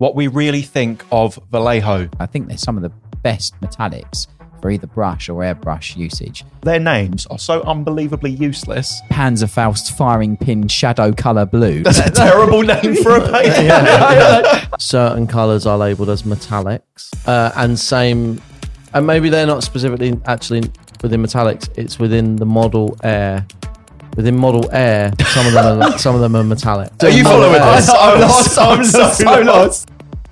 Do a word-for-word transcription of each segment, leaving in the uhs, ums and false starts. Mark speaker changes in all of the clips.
Speaker 1: what we really think of Vallejo.
Speaker 2: I think they're some of the best metallics for either brush or airbrush usage.
Speaker 1: Their names are so unbelievably useless.
Speaker 2: Panzerfaust Firing Pin Shadow Colour Blue.
Speaker 1: That's a terrible name for a paint.
Speaker 3: Yeah. Certain colours are labelled as metallics, uh, and same, and maybe they're not specifically actually within metallics. It's within the model air. Within model air, some of them are some of them are metallic.
Speaker 1: Are you following this?
Speaker 2: I'm lost. I'm so, so lost.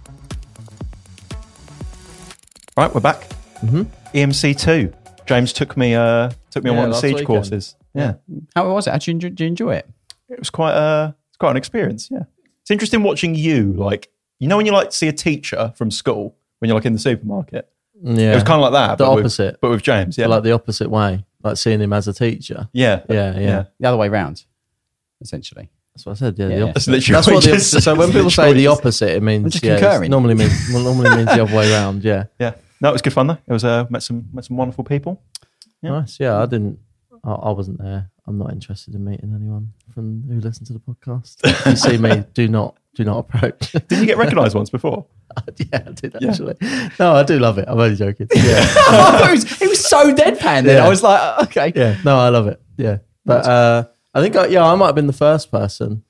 Speaker 1: Right, we're back.
Speaker 3: Mm-hmm.
Speaker 1: E M C two. James took me uh, took me on
Speaker 3: Yeah,
Speaker 1: one of the
Speaker 3: last
Speaker 1: siege
Speaker 3: weekend.
Speaker 1: courses. Yeah.
Speaker 2: How was it? Did you enjoy, did you enjoy it?
Speaker 1: It was quite uh it's quite an experience, yeah. It's interesting watching you, like, you know when you like see a teacher from school when you're like in the supermarket?
Speaker 3: Yeah,
Speaker 1: It was kind of like that.
Speaker 3: The
Speaker 1: but with-
Speaker 3: opposite.
Speaker 1: but with James, yeah.
Speaker 3: like the opposite way, like seeing him as a teacher.
Speaker 1: yeah.
Speaker 3: Yeah, yeah.
Speaker 1: Yeah.
Speaker 2: The other way round, essentially.
Speaker 3: That's what I said. Yeah,
Speaker 2: Yeah,
Speaker 3: the
Speaker 2: yeah.
Speaker 3: opposite.
Speaker 1: That's literally
Speaker 3: That's
Speaker 1: what
Speaker 3: what
Speaker 1: you
Speaker 3: the,
Speaker 1: just said.
Speaker 3: so when people say
Speaker 1: Literally
Speaker 3: the
Speaker 1: just-
Speaker 3: opposite, it means
Speaker 2: We're just
Speaker 3: yeah, it's
Speaker 2: concurring.
Speaker 3: normally means well, normally means the other way around. Yeah,
Speaker 1: Yeah. No, it was good fun though. It was uh met some met some wonderful people. Yeah.
Speaker 3: nice. Yeah, I didn't. I, I wasn't there. I'm not interested in meeting anyone from who listens to the podcast. If you see me, do not do not approach.
Speaker 1: Did you get recognised once before?
Speaker 3: Yeah, I did actually. No, I do love it. I'm only joking. Yeah,
Speaker 2: it, was, it was so deadpan then.
Speaker 3: Yeah.
Speaker 2: I was like, okay.
Speaker 3: yeah. No, I love it. Yeah, but uh, I think I, yeah, I might have been the first person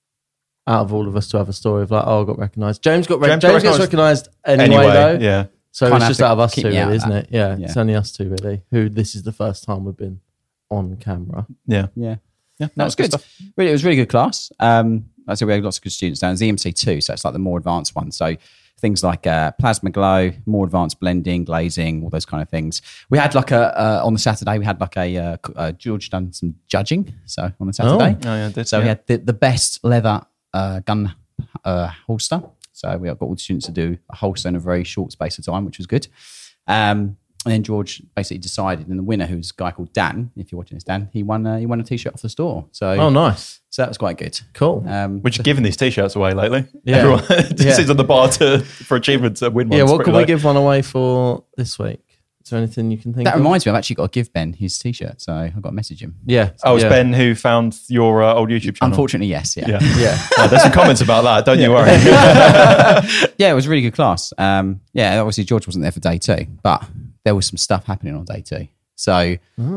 Speaker 3: out of all of us to have a story of like, oh, I got recognised. James got rec-
Speaker 1: James
Speaker 3: James,
Speaker 1: got
Speaker 3: gets recognised anyway,
Speaker 1: Anyway,
Speaker 3: though.
Speaker 1: yeah.
Speaker 3: So
Speaker 2: Kinda
Speaker 3: it's
Speaker 2: have
Speaker 3: just
Speaker 2: to
Speaker 3: out of us
Speaker 2: keep
Speaker 3: two,
Speaker 2: me out
Speaker 3: really,
Speaker 2: of
Speaker 3: isn't
Speaker 2: that.
Speaker 3: it? Yeah,
Speaker 2: Yeah.
Speaker 3: it's only us two, really. Who this is the first time we've been on camera.
Speaker 1: Yeah.
Speaker 2: Yeah.
Speaker 1: Yeah.
Speaker 2: No, it was good.
Speaker 1: stuff.
Speaker 2: Really, it was a really good class. Um, I said we had lots of good students down. It's E M C two, so it's like the more advanced one. So things like uh, plasma glow, more advanced blending, glazing, all those kind of things. We had like a uh, on the Saturday we had like a uh, uh, George done some judging. So on the Saturday,
Speaker 1: Oh, yeah, I did,
Speaker 2: so
Speaker 1: yeah.
Speaker 2: we had the, the best leather uh, gun uh, holster. So we got all the students to do a holster in a very short space of time, which was good. Um, and then George basically decided, and the winner, who's a guy called Dan, if you're watching this, Dan, he won. Uh, he won a T-shirt off the store. So
Speaker 3: Oh, nice.
Speaker 2: so that was quite good.
Speaker 3: Cool.
Speaker 2: Um,
Speaker 1: We're just giving these t-shirts away lately.
Speaker 3: Yeah.
Speaker 1: Everyone
Speaker 3: Yeah.
Speaker 1: sits on the bar to, for achievements to win one.
Speaker 3: Yeah,
Speaker 1: It's
Speaker 3: what
Speaker 1: pretty
Speaker 3: can we
Speaker 1: low.
Speaker 3: give one away for this week? Is there anything you can think
Speaker 2: that
Speaker 3: of?
Speaker 2: reminds me, I've actually got to give Ben his T-shirt, so I've got to message him.
Speaker 3: Yeah.
Speaker 1: Oh, it's
Speaker 3: yeah.
Speaker 1: Ben who found your uh, old YouTube channel.
Speaker 2: Unfortunately, yes, yeah.
Speaker 1: Yeah.
Speaker 3: Yeah.
Speaker 1: Uh, there's some comments about that. Don't you worry.
Speaker 2: Yeah, it was a really good class. Um, yeah, obviously George wasn't there for day two, but there was some stuff happening on day two. So,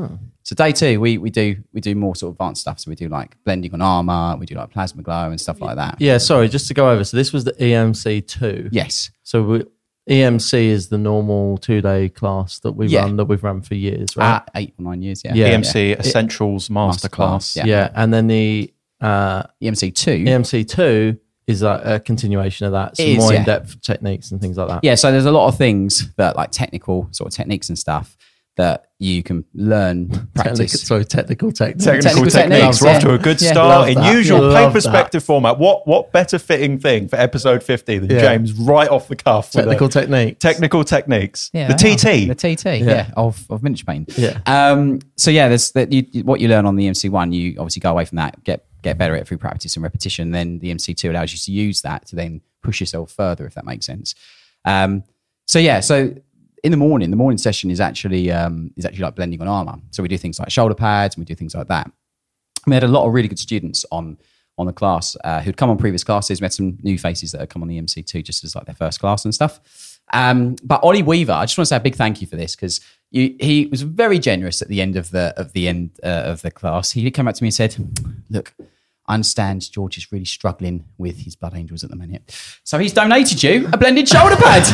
Speaker 2: so day two, we we do we do more sort of advanced stuff. So we do like blending on armor, we do like plasma glow and stuff like that.
Speaker 3: Yeah, sorry, just to go over. So this was the E M C two.
Speaker 2: Yes.
Speaker 3: So we, E M C is the normal two-day class that we
Speaker 2: Yeah.
Speaker 3: run, that we've run for years, right?
Speaker 2: Uh, eight or nine years, yeah.
Speaker 3: Yeah.
Speaker 1: E M C Essentials Masterclass.
Speaker 2: Masterclass, yeah.
Speaker 3: yeah. And then the uh,
Speaker 2: E M C two.
Speaker 3: E M C two is like a continuation of that. Some
Speaker 2: It is,
Speaker 3: more
Speaker 2: yeah.
Speaker 3: in-depth techniques and things like that.
Speaker 2: Yeah, so there's a lot of things that like technical sort of techniques and stuff that you can learn,
Speaker 3: Technical,
Speaker 2: practice.
Speaker 3: sorry, technical techniques.
Speaker 1: Technical,
Speaker 2: Technical
Speaker 1: techniques.
Speaker 2: techniques,
Speaker 1: We're off
Speaker 2: yeah.
Speaker 1: to a good
Speaker 2: Yeah.
Speaker 1: start.
Speaker 3: Love
Speaker 1: In
Speaker 3: that.
Speaker 1: usual
Speaker 3: Love
Speaker 1: pay
Speaker 3: that.
Speaker 1: perspective format. What what better fitting thing for episode fifty than
Speaker 3: Yeah.
Speaker 1: James right off the cuff? with
Speaker 3: Technical
Speaker 1: a-
Speaker 3: techniques.
Speaker 1: technical techniques.
Speaker 2: Yeah,
Speaker 1: the T T.
Speaker 2: The T T, yeah,
Speaker 3: Yeah.
Speaker 2: of, of miniature paint.
Speaker 3: Yeah.
Speaker 2: Um, so yeah, there's that. You, what you learn on the E M C one, you obviously go away from that, get get better at it through practice and repetition. Then the E M C two allows you to use that to then push yourself further, if that makes sense. Um, so yeah, so in the morning, the morning session is actually um, is actually like blending on armor. So we do things like shoulder pads and we do things like that. We had a lot of really good students on on the class uh, who'd come on previous classes. We had some new faces that had come on the E M C two just as like their first class and stuff. Um, but Ollie Weaver, I just want to say a big thank you for this because he was very generous at the end of the of the end uh, of the class. He came up to me and said, "Look, I understand George is really struggling with his Blood Angels at the minute. So he's donated you a blended shoulder pad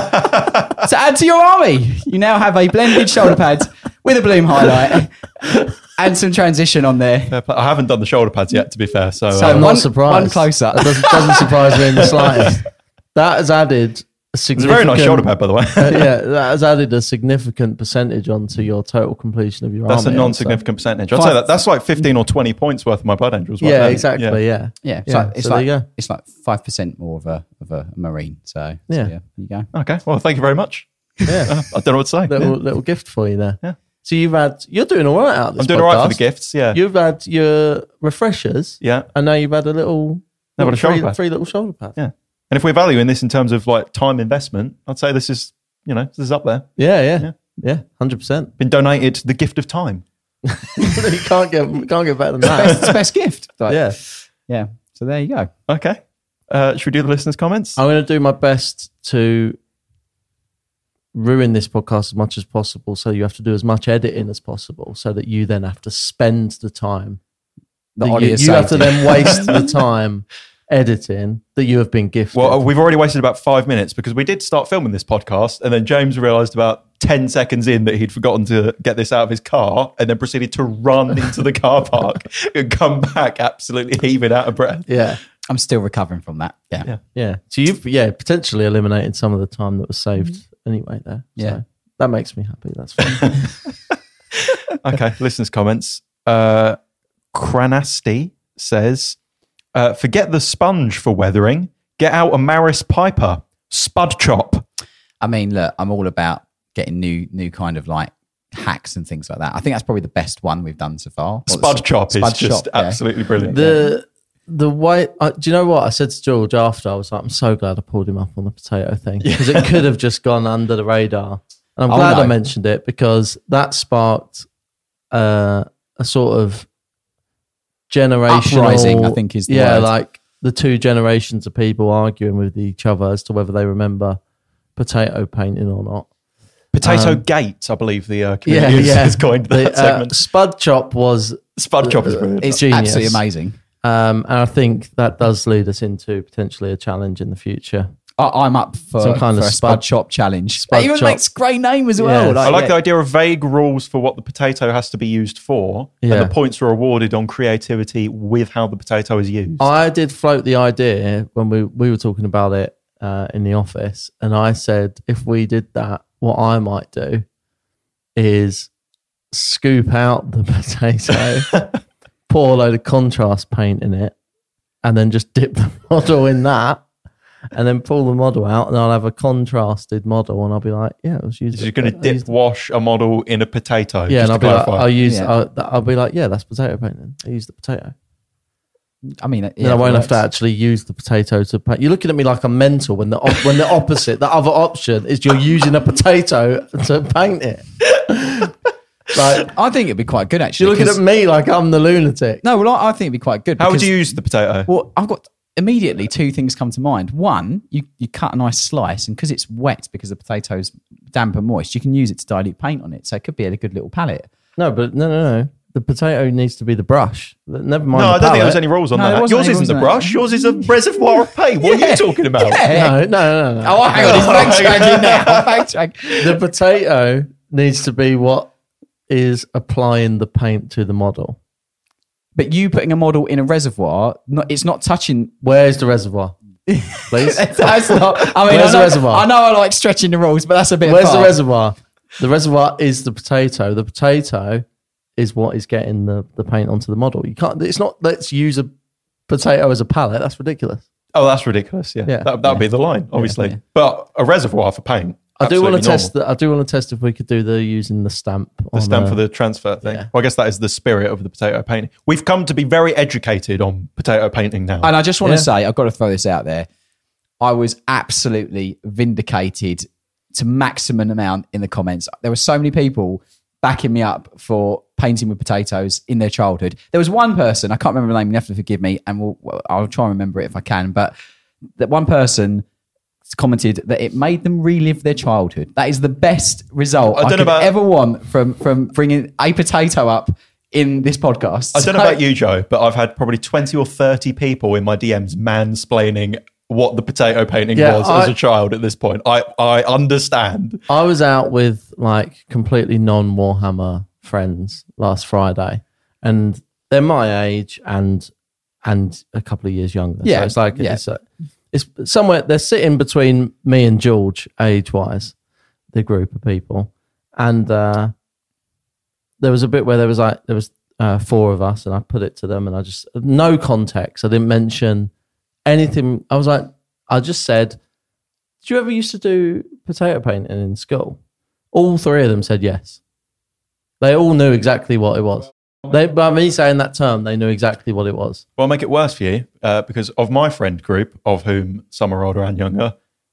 Speaker 2: to add to your army. You now have a blended shoulder pad with a bloom highlight and some transition on there."
Speaker 1: Fair play. I haven't done the shoulder pads yet, to be fair. So,
Speaker 2: So
Speaker 1: uh,
Speaker 3: I'm not
Speaker 2: one-
Speaker 3: surprised.
Speaker 2: one closer.
Speaker 3: That doesn't, doesn't surprise me in the slightest. That has added a
Speaker 1: it's a
Speaker 3: significant...
Speaker 1: very nice shoulder pad, by the way.
Speaker 3: uh, yeah, that has added a significant percentage onto your total completion of your
Speaker 1: That's a
Speaker 3: army. I would
Speaker 1: non-significant percentage. I'd
Speaker 2: Five-
Speaker 1: say that that's like fifteen or twenty points worth of my Blood Angels.
Speaker 3: say.
Speaker 1: Right
Speaker 3: Yeah,
Speaker 1: there.
Speaker 3: exactly. Yeah,
Speaker 2: Yeah, it's
Speaker 3: Yeah,
Speaker 2: like it's
Speaker 3: so there
Speaker 2: like
Speaker 3: you go.
Speaker 2: it's like five percent more of a of a marine. So, so
Speaker 3: Yeah.
Speaker 2: yeah, there you go.
Speaker 1: Okay. Well, thank you very much.
Speaker 3: yeah.
Speaker 1: Uh, I don't know what to say.
Speaker 3: little
Speaker 1: Yeah.
Speaker 3: little gift for you there.
Speaker 1: Yeah.
Speaker 3: So you've had you're doing all right out of this
Speaker 1: I'm doing all right for the
Speaker 3: podcast.
Speaker 1: gifts. Yeah.
Speaker 3: You've had your refreshers,
Speaker 1: yeah.
Speaker 3: and now you've had a little,
Speaker 1: Now I've got a
Speaker 3: little
Speaker 1: shoulder
Speaker 3: three,
Speaker 1: pad.
Speaker 3: three little shoulder pads.
Speaker 1: Yeah. And if we're valuing this in terms of like time investment, I'd say this is, you know, this is up there.
Speaker 3: Yeah, yeah,
Speaker 1: Yeah.
Speaker 3: yeah, hundred percent.
Speaker 1: Been donated the gift of time.
Speaker 3: You can't get can't get better than
Speaker 2: Best,
Speaker 3: that.
Speaker 2: it's the best gift. Like,
Speaker 3: yeah.
Speaker 2: yeah. So there you go.
Speaker 1: Okay. Uh, should we do the listeners' comments?
Speaker 3: I'm going to do my best to ruin this podcast as much as possible, so you have to do as much editing as possible, so that you then have to spend the time.
Speaker 2: The
Speaker 3: that
Speaker 2: audio
Speaker 3: you, you have to
Speaker 2: safety.
Speaker 3: then waste the time editing that you have been gifted.
Speaker 1: Well, we've already wasted about five minutes because we did start filming this podcast, and then James realised about ten seconds in that he'd forgotten to get this out of his car, and then proceeded to run into the car park and come back absolutely heaving out of breath.
Speaker 3: yeah.
Speaker 2: I'm still recovering from that. Yeah.
Speaker 1: Yeah.
Speaker 3: Yeah. So you've yeah potentially eliminated some of the time that was saved anyway there.
Speaker 2: Yeah.
Speaker 3: So that makes me happy. That's fine.
Speaker 1: Okay, listeners' comments. Uh, Cranasty says, uh, forget the sponge for weathering. Get out a Maris Piper. Spud chop.
Speaker 2: I mean, look, I'm all about getting new, new kind of like hacks and things like that. I think that's probably the best one we've done so far. Or
Speaker 1: Spud
Speaker 2: the-
Speaker 1: chop is
Speaker 2: Spud
Speaker 1: just
Speaker 2: chop, yeah.
Speaker 1: absolutely brilliant.
Speaker 3: the the way uh, do you know what I said to George after? I was like, I'm so glad I pulled him up on the potato thing, because it could have just gone under the radar. And I'm
Speaker 2: Oh,
Speaker 3: glad
Speaker 2: no.
Speaker 3: I mentioned it, because that sparked uh, a sort of generational
Speaker 2: Uprising, I think, is the
Speaker 3: yeah,
Speaker 2: word.
Speaker 3: like the two generations of people arguing with each other as to whether they remember potato painting or not.
Speaker 1: Potato
Speaker 3: um,
Speaker 1: Gate, I believe the uh,
Speaker 3: Yeah,
Speaker 1: community
Speaker 3: yeah.
Speaker 1: has coined that
Speaker 3: The, uh,
Speaker 1: segment.
Speaker 3: Spud chop was,
Speaker 1: Spud chop is brilliant.
Speaker 2: It's
Speaker 3: Genius.
Speaker 2: absolutely amazing.
Speaker 3: um, and I think that does lead us into potentially a challenge in the future.
Speaker 2: I, I'm up for,
Speaker 3: Some kind
Speaker 2: for
Speaker 3: of
Speaker 2: a
Speaker 3: spud-
Speaker 2: spud chop challenge.
Speaker 3: spud
Speaker 2: It even
Speaker 3: chop.
Speaker 2: makes a great name as well.
Speaker 3: Yes.
Speaker 1: I like
Speaker 2: yeah.
Speaker 1: the idea of vague rules for what the potato has to be used for,
Speaker 3: Yeah.
Speaker 1: and the points are awarded on creativity with how the potato is used.
Speaker 3: I did float the idea when we, we were talking about it uh, in the office, and I said, if we did that, what I might do is scoop out the potato, pour a load of contrast paint in it, and then just dip the model in that, and then pull the model out, and I'll have a contrasted model, and I'll be like, yeah, it was used.
Speaker 1: So you're going to dip wash a model in a potato.
Speaker 3: Yeah,
Speaker 1: just
Speaker 3: and I'll
Speaker 1: to
Speaker 3: be like,
Speaker 1: clarify.
Speaker 3: I'll use,
Speaker 2: Yeah.
Speaker 3: I'll, I'll be like, yeah, that's potato painting. I use the potato.
Speaker 2: I mean, yeah,
Speaker 3: Then I
Speaker 2: it
Speaker 3: won't have
Speaker 2: works.
Speaker 3: to actually use the potato to paint. You're looking at me like I'm mental when the op- when the opposite, the other option is you're using a potato to paint it. Like,
Speaker 2: I think it'd be quite good actually.
Speaker 3: you're looking
Speaker 2: 'cause-
Speaker 3: at me like I'm the lunatic.
Speaker 2: No, well, I, I think it'd be quite good.
Speaker 1: How would
Speaker 2: because-
Speaker 1: you use the potato?
Speaker 2: Well, I've got immediately two things come to mind. One, you, you cut a nice slice, and because it's wet, because the potato's damp and moist, you can use it to dilute paint on it. So it could be a good little palette.
Speaker 3: No, but no, no, no. The potato needs to be the brush. Never mind.
Speaker 1: No,
Speaker 3: the
Speaker 1: I don't think there was
Speaker 3: palette.
Speaker 1: any rules on
Speaker 2: No, there
Speaker 1: that.
Speaker 2: wasn't
Speaker 1: Yours
Speaker 2: any
Speaker 1: isn't
Speaker 2: rules
Speaker 1: the
Speaker 2: on
Speaker 1: brush. Yours is a reservoir of paint. What are you talking about?
Speaker 3: No, no, no, no.
Speaker 2: Oh, hang on, he's backtracking now. Backtrack.
Speaker 3: The potato needs to be what is applying the paint to the model.
Speaker 2: But you putting a model in a reservoir, not, it's not touching.
Speaker 3: Where's the reservoir? Please.
Speaker 2: That's not. I mean,
Speaker 3: Where's
Speaker 2: I
Speaker 3: the
Speaker 2: know,
Speaker 3: reservoir?
Speaker 2: I know I like stretching the rules, but that's a bit.
Speaker 3: Where's
Speaker 2: far.
Speaker 3: the reservoir? The reservoir is the potato. The potato is what is getting the, the paint onto the model. You can't. It's not. Let's use a potato as a palette. That's ridiculous.
Speaker 1: Oh, that's ridiculous. Yeah,
Speaker 3: Yeah.
Speaker 1: that that would be the line, obviously.
Speaker 2: yeah.
Speaker 1: But a reservoir for paint.
Speaker 3: I do want to
Speaker 1: absolutely
Speaker 3: test.
Speaker 1: normal.
Speaker 3: The, I do want to test if we could do the using the stamp.
Speaker 1: The stamp for the transfer thing.
Speaker 3: yeah.
Speaker 1: Well, I guess that is the spirit of the potato painting. We've come to be very educated on potato painting now.
Speaker 2: And I just want
Speaker 3: Yeah.
Speaker 2: to say, I've got to throw this out there. I was absolutely vindicated to maximum amount in the comments. There were so many people backing me up for painting with potatoes in their childhood. There was one person, I can't remember the name, you have to forgive me, and we'll, well, I'll try and remember it if I can, but that one person commented that it made them relive their childhood. That is the best result
Speaker 1: I
Speaker 2: I,
Speaker 1: don't
Speaker 2: could
Speaker 1: know about-
Speaker 2: ever want from, from bringing a potato up in this podcast.
Speaker 1: I don't know
Speaker 2: So-
Speaker 1: about you, Joe, but I've had probably twenty or thirty people in my D Ms mansplaining what the potato painting
Speaker 3: Yeah,
Speaker 1: was
Speaker 3: I-
Speaker 1: as a child at this point. I, I understand.
Speaker 3: I was out with like completely non Warhammer friends last Friday, and they're my age and and a couple of years younger.
Speaker 2: Yeah,
Speaker 3: so it's like
Speaker 2: yeah.
Speaker 3: it's, a, it's somewhere they're sitting between me and George age wise, the group of people, and uh, there was a bit where there was like there was uh, four of us, and I put it to them, and I just no context. I didn't mention anything. I was like, I just said, "Did you ever used to do potato painting in school?" All three of them said yes. They all knew exactly what it was. They, by me saying that term, they knew exactly what it was.
Speaker 1: Well, I'll make it worse for you uh, because of my friend group, of whom some are older and younger,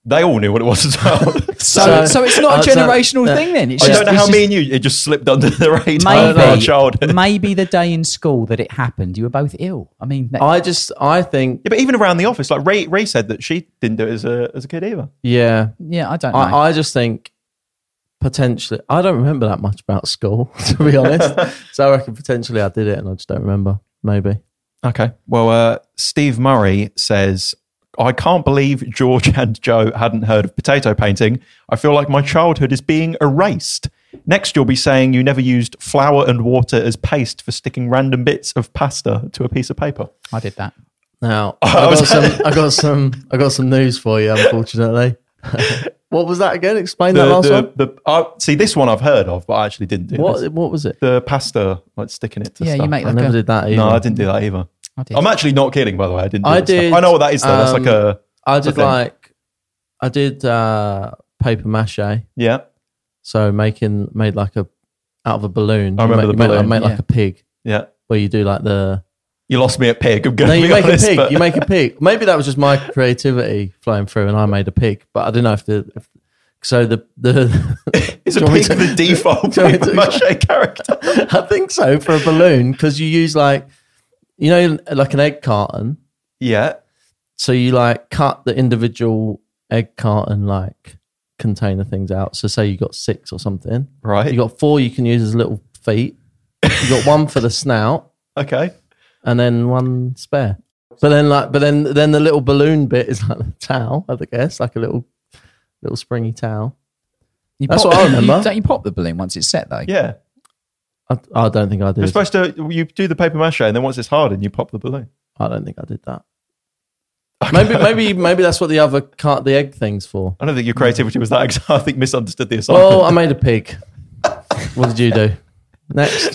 Speaker 1: They all knew what it was as well.
Speaker 2: So,
Speaker 3: So-
Speaker 2: so it's not a
Speaker 3: uh, so-
Speaker 2: generational
Speaker 3: uh,
Speaker 2: thing then. It's
Speaker 1: I
Speaker 2: just,
Speaker 1: don't know
Speaker 2: it's
Speaker 1: how
Speaker 2: just-
Speaker 1: me and you, it just slipped under the radar of our
Speaker 2: Maybe,
Speaker 1: childhood.
Speaker 2: maybe the day in school that it happened, you were both ill. I mean, that,
Speaker 3: I just, I think,
Speaker 1: Yeah, but even around the office, like Ray, Ray said that she didn't do it as a as a kid either.
Speaker 3: yeah,
Speaker 2: yeah, I don't know.
Speaker 3: I, I just think potentially, I don't remember that much about school, to be honest. So I reckon potentially I did it and I just don't remember. Maybe.
Speaker 1: Okay. Well, uh, Steve Murray says, I can't believe George and Joe hadn't heard of potato painting. I feel like my childhood is being erased. Next, you'll be saying you never used flour and water as paste for sticking random bits of pasta to a piece of paper.
Speaker 2: I did that.
Speaker 3: Now I got some, I got some, I got some news for you. Unfortunately, what was that again? Explain that
Speaker 1: The,
Speaker 3: last
Speaker 1: the,
Speaker 3: one.
Speaker 1: the, uh, see, this one I've heard of, but I actually didn't do
Speaker 3: What,
Speaker 1: this.
Speaker 3: what was it?
Speaker 1: The pasta, like sticking it to
Speaker 2: Yeah,
Speaker 1: stuff.
Speaker 2: you make
Speaker 3: I
Speaker 2: like
Speaker 3: never
Speaker 2: a,
Speaker 3: did that either.
Speaker 1: No, I didn't do that either.
Speaker 2: I did.
Speaker 1: I'm actually not kidding, by the way. I didn't do
Speaker 3: I
Speaker 1: that stuff.
Speaker 3: did,
Speaker 1: I know what that is, though. That's
Speaker 3: um,
Speaker 1: like a...
Speaker 3: I did
Speaker 1: thing.
Speaker 3: like, I did uh, paper mache.
Speaker 1: Yeah.
Speaker 3: So making made like a out of a balloon.
Speaker 1: I remember
Speaker 3: you
Speaker 1: the
Speaker 3: make, you make,
Speaker 1: balloon.
Speaker 3: make like
Speaker 2: Yeah.
Speaker 3: a pig
Speaker 1: Yeah.
Speaker 3: where you do like the.
Speaker 1: You lost me at pig. I'm going
Speaker 3: No,
Speaker 1: to
Speaker 3: you
Speaker 1: be
Speaker 3: make
Speaker 1: honest,
Speaker 3: a pig.
Speaker 1: but-
Speaker 3: You make a pig. Maybe that was just my creativity flowing through, and I made a pig. But I don't know if the. If, so the the.
Speaker 1: Is a
Speaker 3: Do you want me
Speaker 1: pig
Speaker 3: to-
Speaker 1: the default
Speaker 3: do you want me
Speaker 1: paper
Speaker 3: to-
Speaker 1: mache character?
Speaker 3: I think so for a balloon because you use like, you know, like an egg carton.
Speaker 1: Yeah.
Speaker 3: So you like cut the individual egg carton like container things out. So say you got six or something.
Speaker 1: Right.
Speaker 3: You got four you can use as little feet. You got one for the snout
Speaker 1: Okay.
Speaker 3: and then one spare. But then like but then then the little balloon bit is like the towel, I guess, like a little little springy towel.
Speaker 2: You
Speaker 3: That's
Speaker 2: pop-
Speaker 3: what I remember.
Speaker 2: You, don't you pop the balloon once it's set though?
Speaker 1: Yeah.
Speaker 3: I, I don't think I
Speaker 1: You're
Speaker 3: did.
Speaker 1: supposed to, you do the paper mache and then once it's hardened, you pop the balloon.
Speaker 3: I don't think I did that. Maybe maybe maybe that's what the other cut the egg thing's for.
Speaker 1: I don't think your creativity was that. I think misunderstood the assignment.
Speaker 3: Oh, I made a pig. What did you do? Next.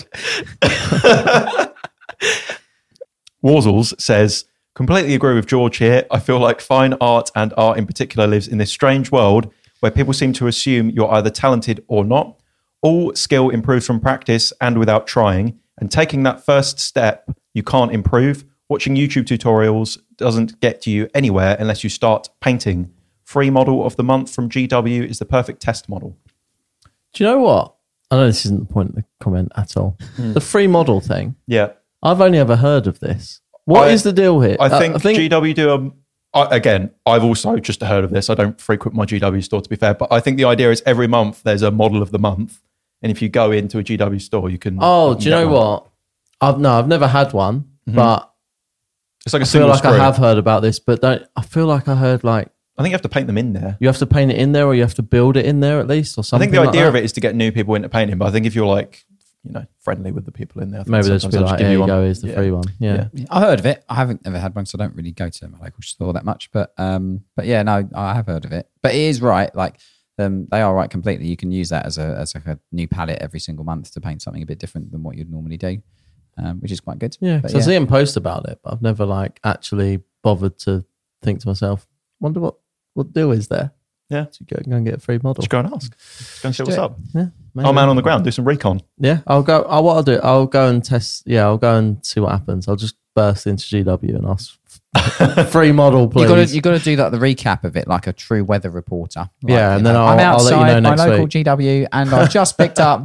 Speaker 1: Warzels says, completely agree with George here. I feel like fine art and art in particular lives in this strange world where people seem to assume you're either talented or not. All skill improves from practice and without trying. And taking that first step, you can't improve. Watching YouTube tutorials doesn't get you anywhere unless you start painting. Free model of the month from G W is the perfect test model.
Speaker 3: Do you know what? I know this isn't the point of the comment at all. The free model thing.
Speaker 1: Yeah.
Speaker 3: I've only ever heard of this. What
Speaker 1: I-
Speaker 3: is the deal here?
Speaker 1: I
Speaker 3: Uh,
Speaker 1: think, G W do a. I, again, I've also just heard of this. I don't frequent my G W store, to be fair, but I think the idea is every month there's a model of the month, and if you go into a G W store, you can.
Speaker 3: Oh,
Speaker 1: can
Speaker 3: do you
Speaker 1: get
Speaker 3: know
Speaker 1: one.
Speaker 3: what? I've no, I've never had one, but
Speaker 1: It's like a
Speaker 3: I feel
Speaker 1: single
Speaker 3: like
Speaker 1: screw.
Speaker 3: I have heard about this. But don't I feel like I heard like
Speaker 1: I think you have to paint them in there.
Speaker 3: you have to paint it in there, or you have to build it in there at least, or
Speaker 1: I
Speaker 3: something.
Speaker 1: think the
Speaker 3: like
Speaker 1: idea
Speaker 3: that.
Speaker 1: of it is to get new people into painting, but I think if you're like, you know, friendly with the people in there, I think
Speaker 3: Maybe they'll just
Speaker 1: sometimes
Speaker 3: be like,
Speaker 1: give
Speaker 3: "Here you
Speaker 1: one.
Speaker 3: go, is the
Speaker 1: Yeah.
Speaker 3: free one." Yeah.
Speaker 1: Yeah.
Speaker 2: I heard of it. I haven't ever had one, so I don't really go to my local store that much. But um, but yeah, no, I have heard of it. But it is right. Like um, they are right completely. You can use that as a as like a new palette every single month to paint something a bit different than what you'd normally do, um, which is quite good.
Speaker 3: Yeah,
Speaker 2: But
Speaker 3: 'cause I see him post about it, but I've never like actually bothered to think to myself, wonder what what deal is there?
Speaker 1: Yeah.
Speaker 3: To go, go and get a free model.
Speaker 1: Just go and ask. Just go and see what's
Speaker 2: do it.
Speaker 1: up.
Speaker 3: Yeah, maybe.
Speaker 1: Oh, man on the ground, do some recon.
Speaker 3: Yeah, I'll go. I'll, what I'll do, I'll go and test. Yeah, I'll go and see what happens. I'll just burst into G W and ask free model, please.
Speaker 2: You got to you got to do that the recap of it like a true weather reporter. Like,
Speaker 3: Yeah, and
Speaker 2: you
Speaker 3: then
Speaker 2: know,
Speaker 3: I'll-
Speaker 2: I'm
Speaker 3: I'll let
Speaker 2: outside
Speaker 3: you know
Speaker 2: my
Speaker 3: next
Speaker 2: local
Speaker 3: week.
Speaker 2: G W and I've just picked up.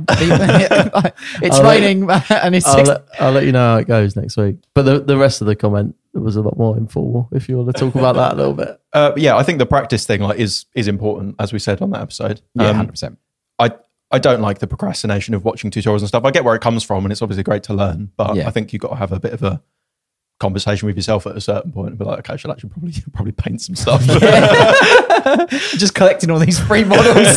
Speaker 2: it's
Speaker 3: I'll let-
Speaker 2: raining and it's
Speaker 3: I'll
Speaker 2: six.
Speaker 3: let, I'll let you know how it goes next week. But the, the rest of the comment was a lot more informal. If you want to talk about that a little bit.
Speaker 1: Uh, but yeah, I think the practice thing like is is important, as we said on that episode.
Speaker 2: Yeah,
Speaker 1: Um,
Speaker 2: hundred percent.
Speaker 1: I I don't like the procrastination of watching tutorials and stuff. I get where it comes from, and it's obviously great to learn. But
Speaker 2: Yeah.
Speaker 1: I think you've got to have a bit of a conversation with yourself at a certain point and be like, okay, I should actually probably probably paint some stuff.
Speaker 2: Just collecting all these free models.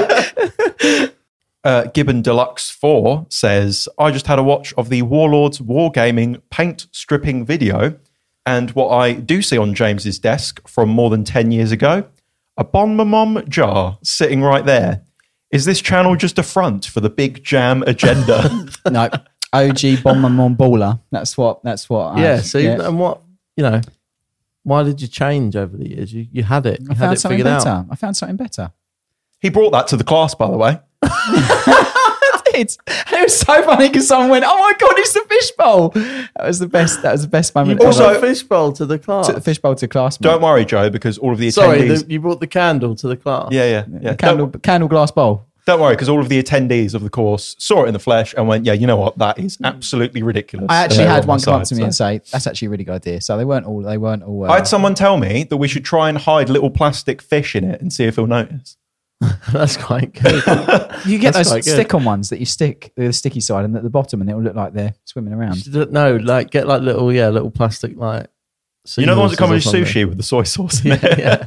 Speaker 1: uh, Gibbon Deluxe four says, I just had a watch of the Warlords Wargaming paint stripping video, and what I do see on James's desk from more than ten years ago, a Bon Maman jar sitting right there. Is this channel just a front for the Big Jam agenda?
Speaker 2: No, O G Bomberman Baller. That's what. That's what. I-
Speaker 3: Yeah. So
Speaker 2: yeah.
Speaker 3: and what you know, why did you change over the years? You you had it. You
Speaker 2: I
Speaker 3: had
Speaker 2: found
Speaker 3: it
Speaker 2: something
Speaker 3: figured
Speaker 2: better.
Speaker 3: out.
Speaker 2: I found something better.
Speaker 1: He brought that to the class, by the way.
Speaker 2: did. And it was so funny because someone went, "Oh my god, it's the fishbowl!" That was the best. That was the best moment.
Speaker 3: You
Speaker 2: ever.
Speaker 3: brought a fishbowl to the class.
Speaker 2: Took the fishbowl to class. mate.
Speaker 1: Don't worry, Joe, because all of the attendees.
Speaker 3: Sorry, the, you brought the candle to the class.
Speaker 1: yeah, yeah, yeah.
Speaker 2: Candle,
Speaker 1: Don't,
Speaker 2: candle glass bowl.
Speaker 1: don't worry, because all of the attendees of the course saw it in the flesh and went, "Yeah, you know what? That is absolutely ridiculous."
Speaker 2: I actually
Speaker 1: And they're
Speaker 2: had
Speaker 1: on
Speaker 2: one
Speaker 1: my
Speaker 2: come up
Speaker 1: side,
Speaker 2: to me
Speaker 1: so.
Speaker 2: and say, "That's actually a really good idea." So they weren't all. They weren't all. Uh,
Speaker 1: I had someone tell me that we should try and hide little plastic fish in it and see if he'll notice.
Speaker 3: That's quite good.
Speaker 2: you get
Speaker 3: That's
Speaker 2: those
Speaker 3: quite good.
Speaker 2: stick-on ones that you stick the sticky side and at the bottom, and it will look like they're swimming around.
Speaker 3: No, like get like little, yeah, little plastic like.
Speaker 1: You know the ones that come with
Speaker 3: seahorses or something?
Speaker 1: sushi with the soy sauce in it?
Speaker 3: Yeah.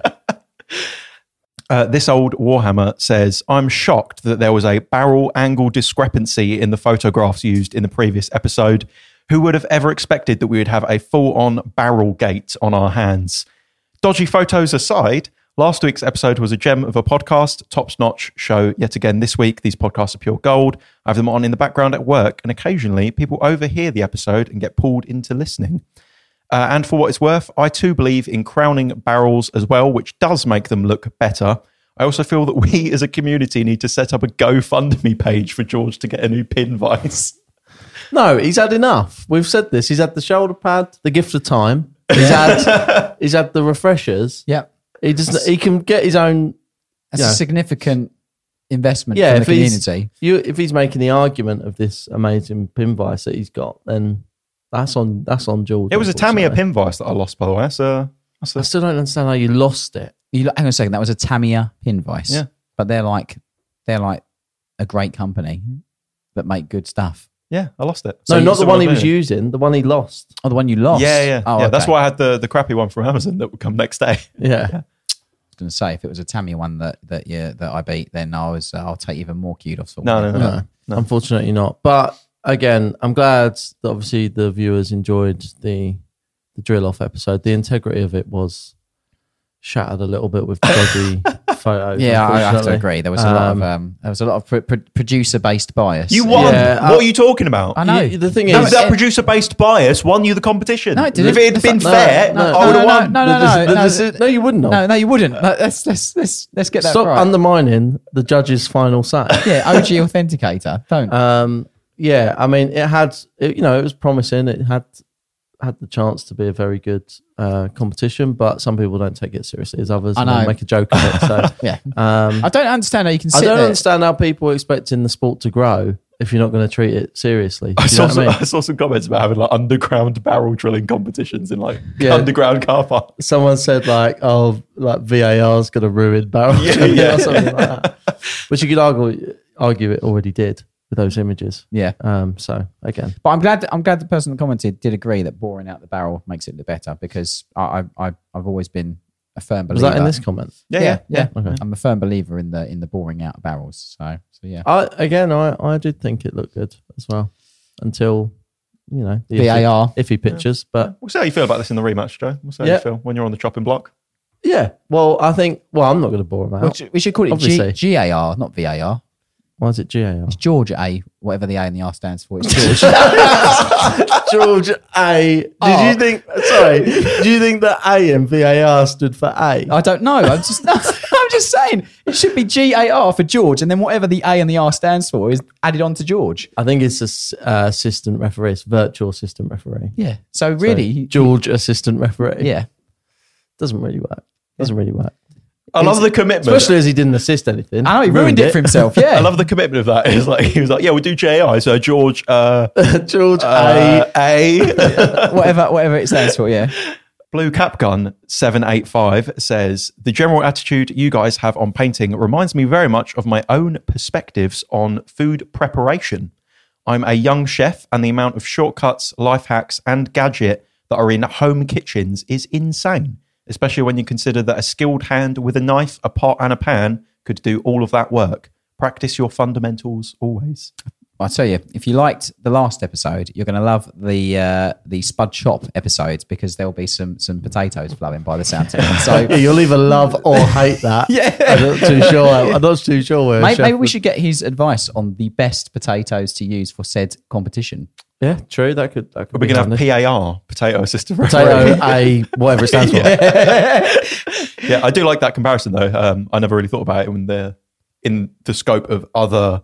Speaker 1: Uh, this old Warhammer says, I'm shocked that there was a barrel angle discrepancy in the photographs used in the previous episode. Who would have ever expected that we would have a full-on barrel gate on our hands? Dodgy photos aside, last week's episode was a gem of a podcast, top-notch show yet again this week. These podcasts are pure gold. I have them on in the background at work, and occasionally people overhear the episode and get pulled into listening. Uh, and for what it's worth, I too believe in crowning barrels as well, which does make them look better. I also feel that we as a community need to set up a GoFundMe page for George to get a new pin vise.
Speaker 3: No, he's had enough. We've said this. He's had the shoulder pad, the gift of time. He's had he's had the refreshers.
Speaker 2: Yeah,
Speaker 3: He just he can get his own.
Speaker 2: that's
Speaker 3: Yeah.
Speaker 2: a significant investment
Speaker 3: Yeah,
Speaker 2: from
Speaker 3: if
Speaker 2: the
Speaker 3: he's,
Speaker 2: community.
Speaker 3: you, if he's making the argument of this amazing pin vise that he's got, then that's on that's on George.
Speaker 1: It was a Tamiya
Speaker 3: unfortunately.
Speaker 1: pin vise that I lost, by the way. That's a, that's
Speaker 3: I
Speaker 1: a,
Speaker 3: still don't understand how you lost it.
Speaker 2: You, hang on a second, that was a Tamiya pin vise.
Speaker 1: Yeah.
Speaker 2: But they're like they're like a great company that make good stuff.
Speaker 1: yeah, I lost it.
Speaker 3: No,
Speaker 1: So-
Speaker 3: not
Speaker 1: so
Speaker 3: the one
Speaker 1: what
Speaker 3: he
Speaker 1: I
Speaker 3: was
Speaker 1: mean-
Speaker 3: using. The one he lost.
Speaker 2: Oh, the one you lost.
Speaker 1: Yeah, yeah.
Speaker 2: Oh,
Speaker 1: yeah that's
Speaker 2: okay.
Speaker 1: why I had the, the crappy one from Amazon that would come next day.
Speaker 3: Yeah.
Speaker 2: I was going to say if it was a Tamiya one that that yeah that I beat, then I was uh, I'll take even more kudos.
Speaker 1: No, no, no.
Speaker 3: No,
Speaker 1: no.
Speaker 3: unfortunately not. But again, I'm glad that obviously the viewers enjoyed the the drill off episode. The integrity of it was shattered a little bit with dodgy photos.
Speaker 2: Yeah, I have to
Speaker 3: unfortunately.
Speaker 2: agree. There was a lot of
Speaker 3: Um,
Speaker 2: um, there was a lot of pro- pro- producer based bias.
Speaker 1: You won.
Speaker 3: Yeah,
Speaker 1: what
Speaker 3: uh,
Speaker 1: are you talking about?
Speaker 2: I know.
Speaker 3: You- the thing
Speaker 1: No,
Speaker 3: is,
Speaker 1: that producer-based bias won you the competition.
Speaker 2: No, it didn't.
Speaker 1: If it had been
Speaker 3: No,
Speaker 1: fair,
Speaker 3: no,
Speaker 1: I would
Speaker 2: no,
Speaker 1: have won.
Speaker 2: no, no,
Speaker 3: the-
Speaker 2: no,
Speaker 3: the-
Speaker 2: no,
Speaker 3: the-
Speaker 2: no,
Speaker 3: no, you wouldn't have.
Speaker 2: No, no, you wouldn't. No, Let's let's let's let's get that
Speaker 3: Stop
Speaker 2: right.
Speaker 3: undermining the judge's final say.
Speaker 2: yeah, O G authenticator. Don't.
Speaker 3: Um, yeah, I mean, it had, it, you know, it was promising. It had had the chance to be a very good uh, competition, but some people don't take it seriously as others.
Speaker 2: I
Speaker 3: and they
Speaker 2: know.
Speaker 3: make a joke of it. So,
Speaker 2: yeah,
Speaker 3: um,
Speaker 2: I don't understand how you can
Speaker 3: I
Speaker 2: sit
Speaker 3: don't
Speaker 2: there.
Speaker 3: understand how people are expecting the sport to grow if you're not going to treat it seriously.
Speaker 1: I
Speaker 3: Do you know
Speaker 1: saw,
Speaker 3: what I
Speaker 1: some,
Speaker 3: mean?
Speaker 1: I saw some comments about having like underground barrel drilling competitions in like
Speaker 3: Yeah.
Speaker 1: underground car park.
Speaker 3: Someone said like, "Oh, like V A R is going to ruin barrel
Speaker 1: Yeah,
Speaker 3: drilling,"
Speaker 1: yeah.
Speaker 3: or something like that. Which you could argue argue it already did with those images.
Speaker 2: Yeah,
Speaker 3: Um, so again,
Speaker 2: but I'm glad. I'm glad the person that commented did agree that boring out the barrel makes it look better because I, I, I I've always been a firm
Speaker 3: was
Speaker 2: believer.
Speaker 3: that in this comment?
Speaker 1: Yeah,
Speaker 2: Yeah,
Speaker 1: yeah.
Speaker 2: yeah.
Speaker 3: Okay.
Speaker 2: I'm a firm believer in the in the boring out barrels. So, so yeah.
Speaker 3: I again, I I did think it looked good as well until you know the
Speaker 2: V A R.
Speaker 3: iffy, iffy pictures, but
Speaker 1: We'll see how you feel about this in the rematch, Joe. We'll see how
Speaker 3: Yeah.
Speaker 1: you feel when you're on the chopping block.
Speaker 3: yeah. Well, I think. Well, I'm not going to bore them out.
Speaker 2: We should- we should call it G,
Speaker 3: Obviously.
Speaker 2: G A R, not V A R.
Speaker 3: Why is it G A R?
Speaker 2: It's George A, whatever the A and the R stands for. It's George.
Speaker 3: George A. Did
Speaker 2: Oh.
Speaker 3: you think? Sorry. Do you think that A in V A R stood for A?
Speaker 2: I don't know. I'm just, I'm just saying it should be G A R for George, and then whatever the A and the R stands for is added on to George.
Speaker 3: I think it's a s- uh, assistant referee. It's virtual assistant referee.
Speaker 2: Yeah. So
Speaker 3: So,
Speaker 2: really,
Speaker 3: George assistant referee.
Speaker 2: yeah.
Speaker 3: Doesn't really work. Doesn't really work.
Speaker 1: I love the commitment.
Speaker 3: Especially as he didn't assist anything.
Speaker 2: I know he ruined, it for himself. Yeah.
Speaker 1: I love the commitment of that. It's like he was like, "Yeah, we'll do J A I." So George, uh,
Speaker 3: George
Speaker 1: uh,
Speaker 3: A.
Speaker 1: A.
Speaker 2: whatever, whatever it stands for. Yeah.
Speaker 1: Blue Cap Gun seven eight five says, the general attitude you guys have on painting reminds me very much of my own perspectives on food preparation. I'm a young chef and the amount of shortcuts, life hacks and gadget that are in home kitchens is insane, especially when you consider that a skilled hand with a knife, a pot and a pan could do all of that work. Practice your fundamentals always.
Speaker 2: I'll tell you, if you liked the last episode, you're going to love the uh, the Spud Chop episodes because there'll be some some potatoes flowing by the sound of it. So
Speaker 3: Yeah, you'll either love or hate that.
Speaker 2: Yeah.
Speaker 3: I'm not too sure. I'm not too sure where. a
Speaker 2: maybe,
Speaker 3: chef
Speaker 2: maybe we
Speaker 3: would-
Speaker 2: should get his advice on the best potatoes to use for said competition.
Speaker 3: Yeah, true. That could. That could
Speaker 1: We're
Speaker 3: be
Speaker 1: going to have
Speaker 3: handy.
Speaker 1: P A R, potato assistant
Speaker 3: Potato
Speaker 1: referee.
Speaker 3: A, whatever it stands for.
Speaker 1: Yeah, I do like that comparison though. Um, I never really thought about it in the in the scope of other, I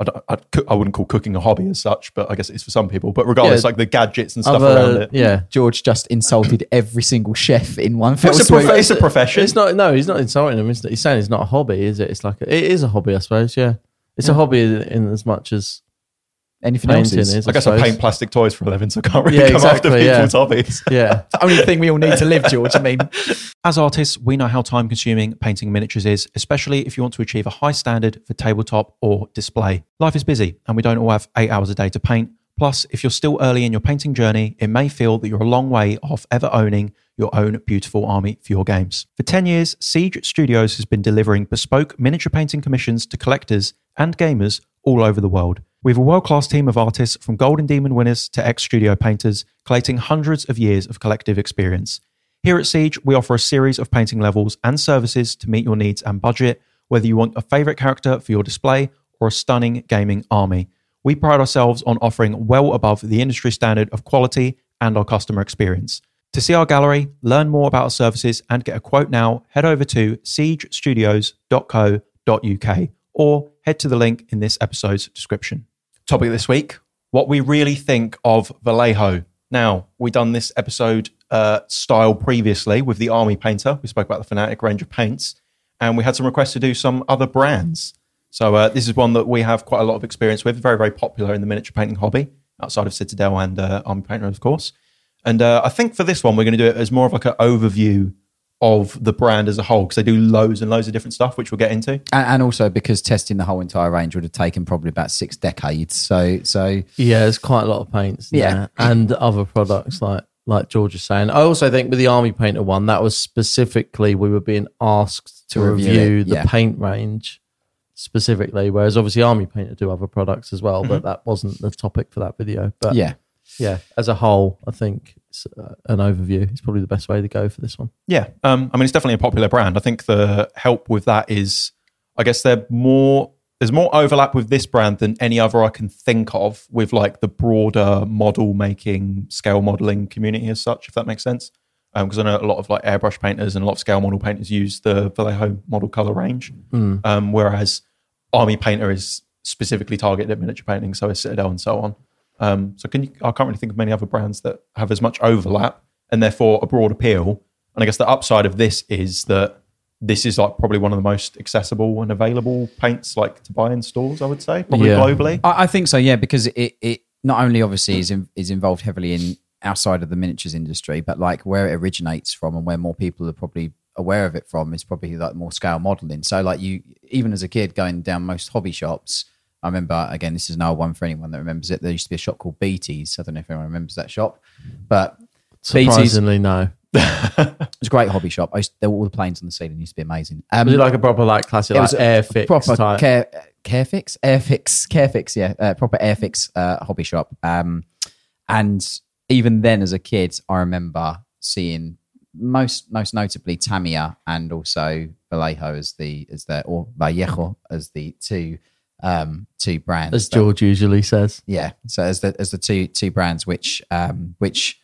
Speaker 1: I, don't- I'd cook, I wouldn't call cooking a hobby as such, but I guess it is for some people. But regardless,
Speaker 3: Yeah.
Speaker 1: like the gadgets and stuff
Speaker 3: Other-
Speaker 1: around it.
Speaker 3: Yeah.
Speaker 2: George just insulted every single chef in one fell
Speaker 1: It's a,
Speaker 2: swoop.
Speaker 1: prof- it's a profession.
Speaker 3: It's not. No, he's not insulting him. Isn't it? He's saying it's not a hobby, is it? It's like a, it is a hobby, I suppose. Yeah, it's a hobby in, in as much as
Speaker 2: Anything else
Speaker 3: painting
Speaker 2: is.
Speaker 3: is.
Speaker 1: I guess I
Speaker 3: suppose.
Speaker 1: paint plastic toys for a living, so I can't really
Speaker 3: Yeah,
Speaker 1: come
Speaker 3: exactly,
Speaker 1: after
Speaker 3: yeah.
Speaker 1: people's hobbies.
Speaker 3: Yeah,
Speaker 2: the only thing we all need to live, George. I mean,
Speaker 1: As artists, we know how time consuming painting miniatures is, especially if you want to achieve a high standard for tabletop or display. Life is busy and we don't all have eight hours a day to paint. Plus, if you're still early in your painting journey, it may feel that you're a long way off ever owning your own beautiful army for your games. For ten years, Siege Studios has been delivering bespoke miniature painting commissions to collectors and gamers all over the world. We have a world-class team of artists from Golden Demon winners to ex-studio painters, collating hundreds of years of collective experience. Here at Siege, we offer a series of painting levels and services to meet your needs and budget, whether you want a favourite character for your display or a stunning gaming army. We pride ourselves on offering well above the industry standard of quality and our customer experience. To see our gallery, learn more about our services and get a quote now, head over to siege studios dot co dot uk or head to the link in this episode's description. Topic this week, what we really think of Vallejo. Now, we done this episode uh, style previously with the Army Painter. We spoke about the Fnatic range of paints, and we had some requests to do some other brands. So uh, this is one that we have quite a lot of experience with, very, very popular in the miniature painting hobby, outside of Citadel and uh, Army Painter, of course. And uh, I think for this one, we're going to do it as more of like an overview of the brand as a whole, because they do loads and loads of different stuff, which we'll get into.
Speaker 2: and, and also because testing the whole entire range would have taken probably about six decades. So, so
Speaker 3: yeah. There's quite a lot of paints.
Speaker 2: Yeah.
Speaker 3: there. and other products like like George is saying. I also think with the Army Painter one, that was specifically we were being asked to,
Speaker 2: To review
Speaker 3: review,
Speaker 2: it,
Speaker 3: the
Speaker 2: yeah.
Speaker 3: paint range specifically, whereas obviously Army Painter do other products as well, but that wasn't the topic for that video. But
Speaker 2: yeah.
Speaker 3: yeah, as a whole, I think it's, uh, an overview is probably the best way to go for this one.
Speaker 1: Yeah, um, I mean, it's definitely a popular brand. I think the help with that is, I guess they're more, there's more overlap with this brand than any other I can think of with like the broader model making, scale modeling community as such, if that makes sense. Because I know a lot of like airbrush painters and a lot of scale model painters use the Vallejo model color range,
Speaker 3: Mm.
Speaker 1: um, whereas Army Painter is specifically targeted at miniature painting, so is Citadel and so on. Um, so can you, I can't really think of many other brands that have as much overlap and therefore a broad appeal. And I guess the upside of this is that this is like probably one of the most accessible and available paints like to buy in stores, I would say, probably
Speaker 3: Yeah.
Speaker 1: globally.
Speaker 2: I, I think so, yeah, because it, it not only obviously is in, is involved heavily in outside of the miniatures industry, but like where it originates from and where more people are probably aware of it from is probably like more scale modeling. So like you, even as a kid going down most hobby shops, I remember, again, this is an old one for anyone that remembers it. There used to be a shop called Beatties. I don't know if anyone remembers that shop, but Beatties
Speaker 3: Surprisingly, no.
Speaker 2: it was a great hobby shop. I used, there were all the planes on the ceiling. Used to be amazing. Um,
Speaker 3: Was it like a proper like classic
Speaker 2: it
Speaker 3: like
Speaker 2: was a
Speaker 3: Airfix
Speaker 2: proper
Speaker 3: type?
Speaker 2: care, Carefix, Airfix, Carefix, yeah, uh, proper Airfix uh, hobby shop. Um, and even then, as a kid, I remember seeing most most notably Tamiya and also Vallejo as the as the or Vallejo as the two um, two brands.
Speaker 3: as
Speaker 2: that-
Speaker 3: George usually says.
Speaker 2: yeah, so as the as the two two brands which um, which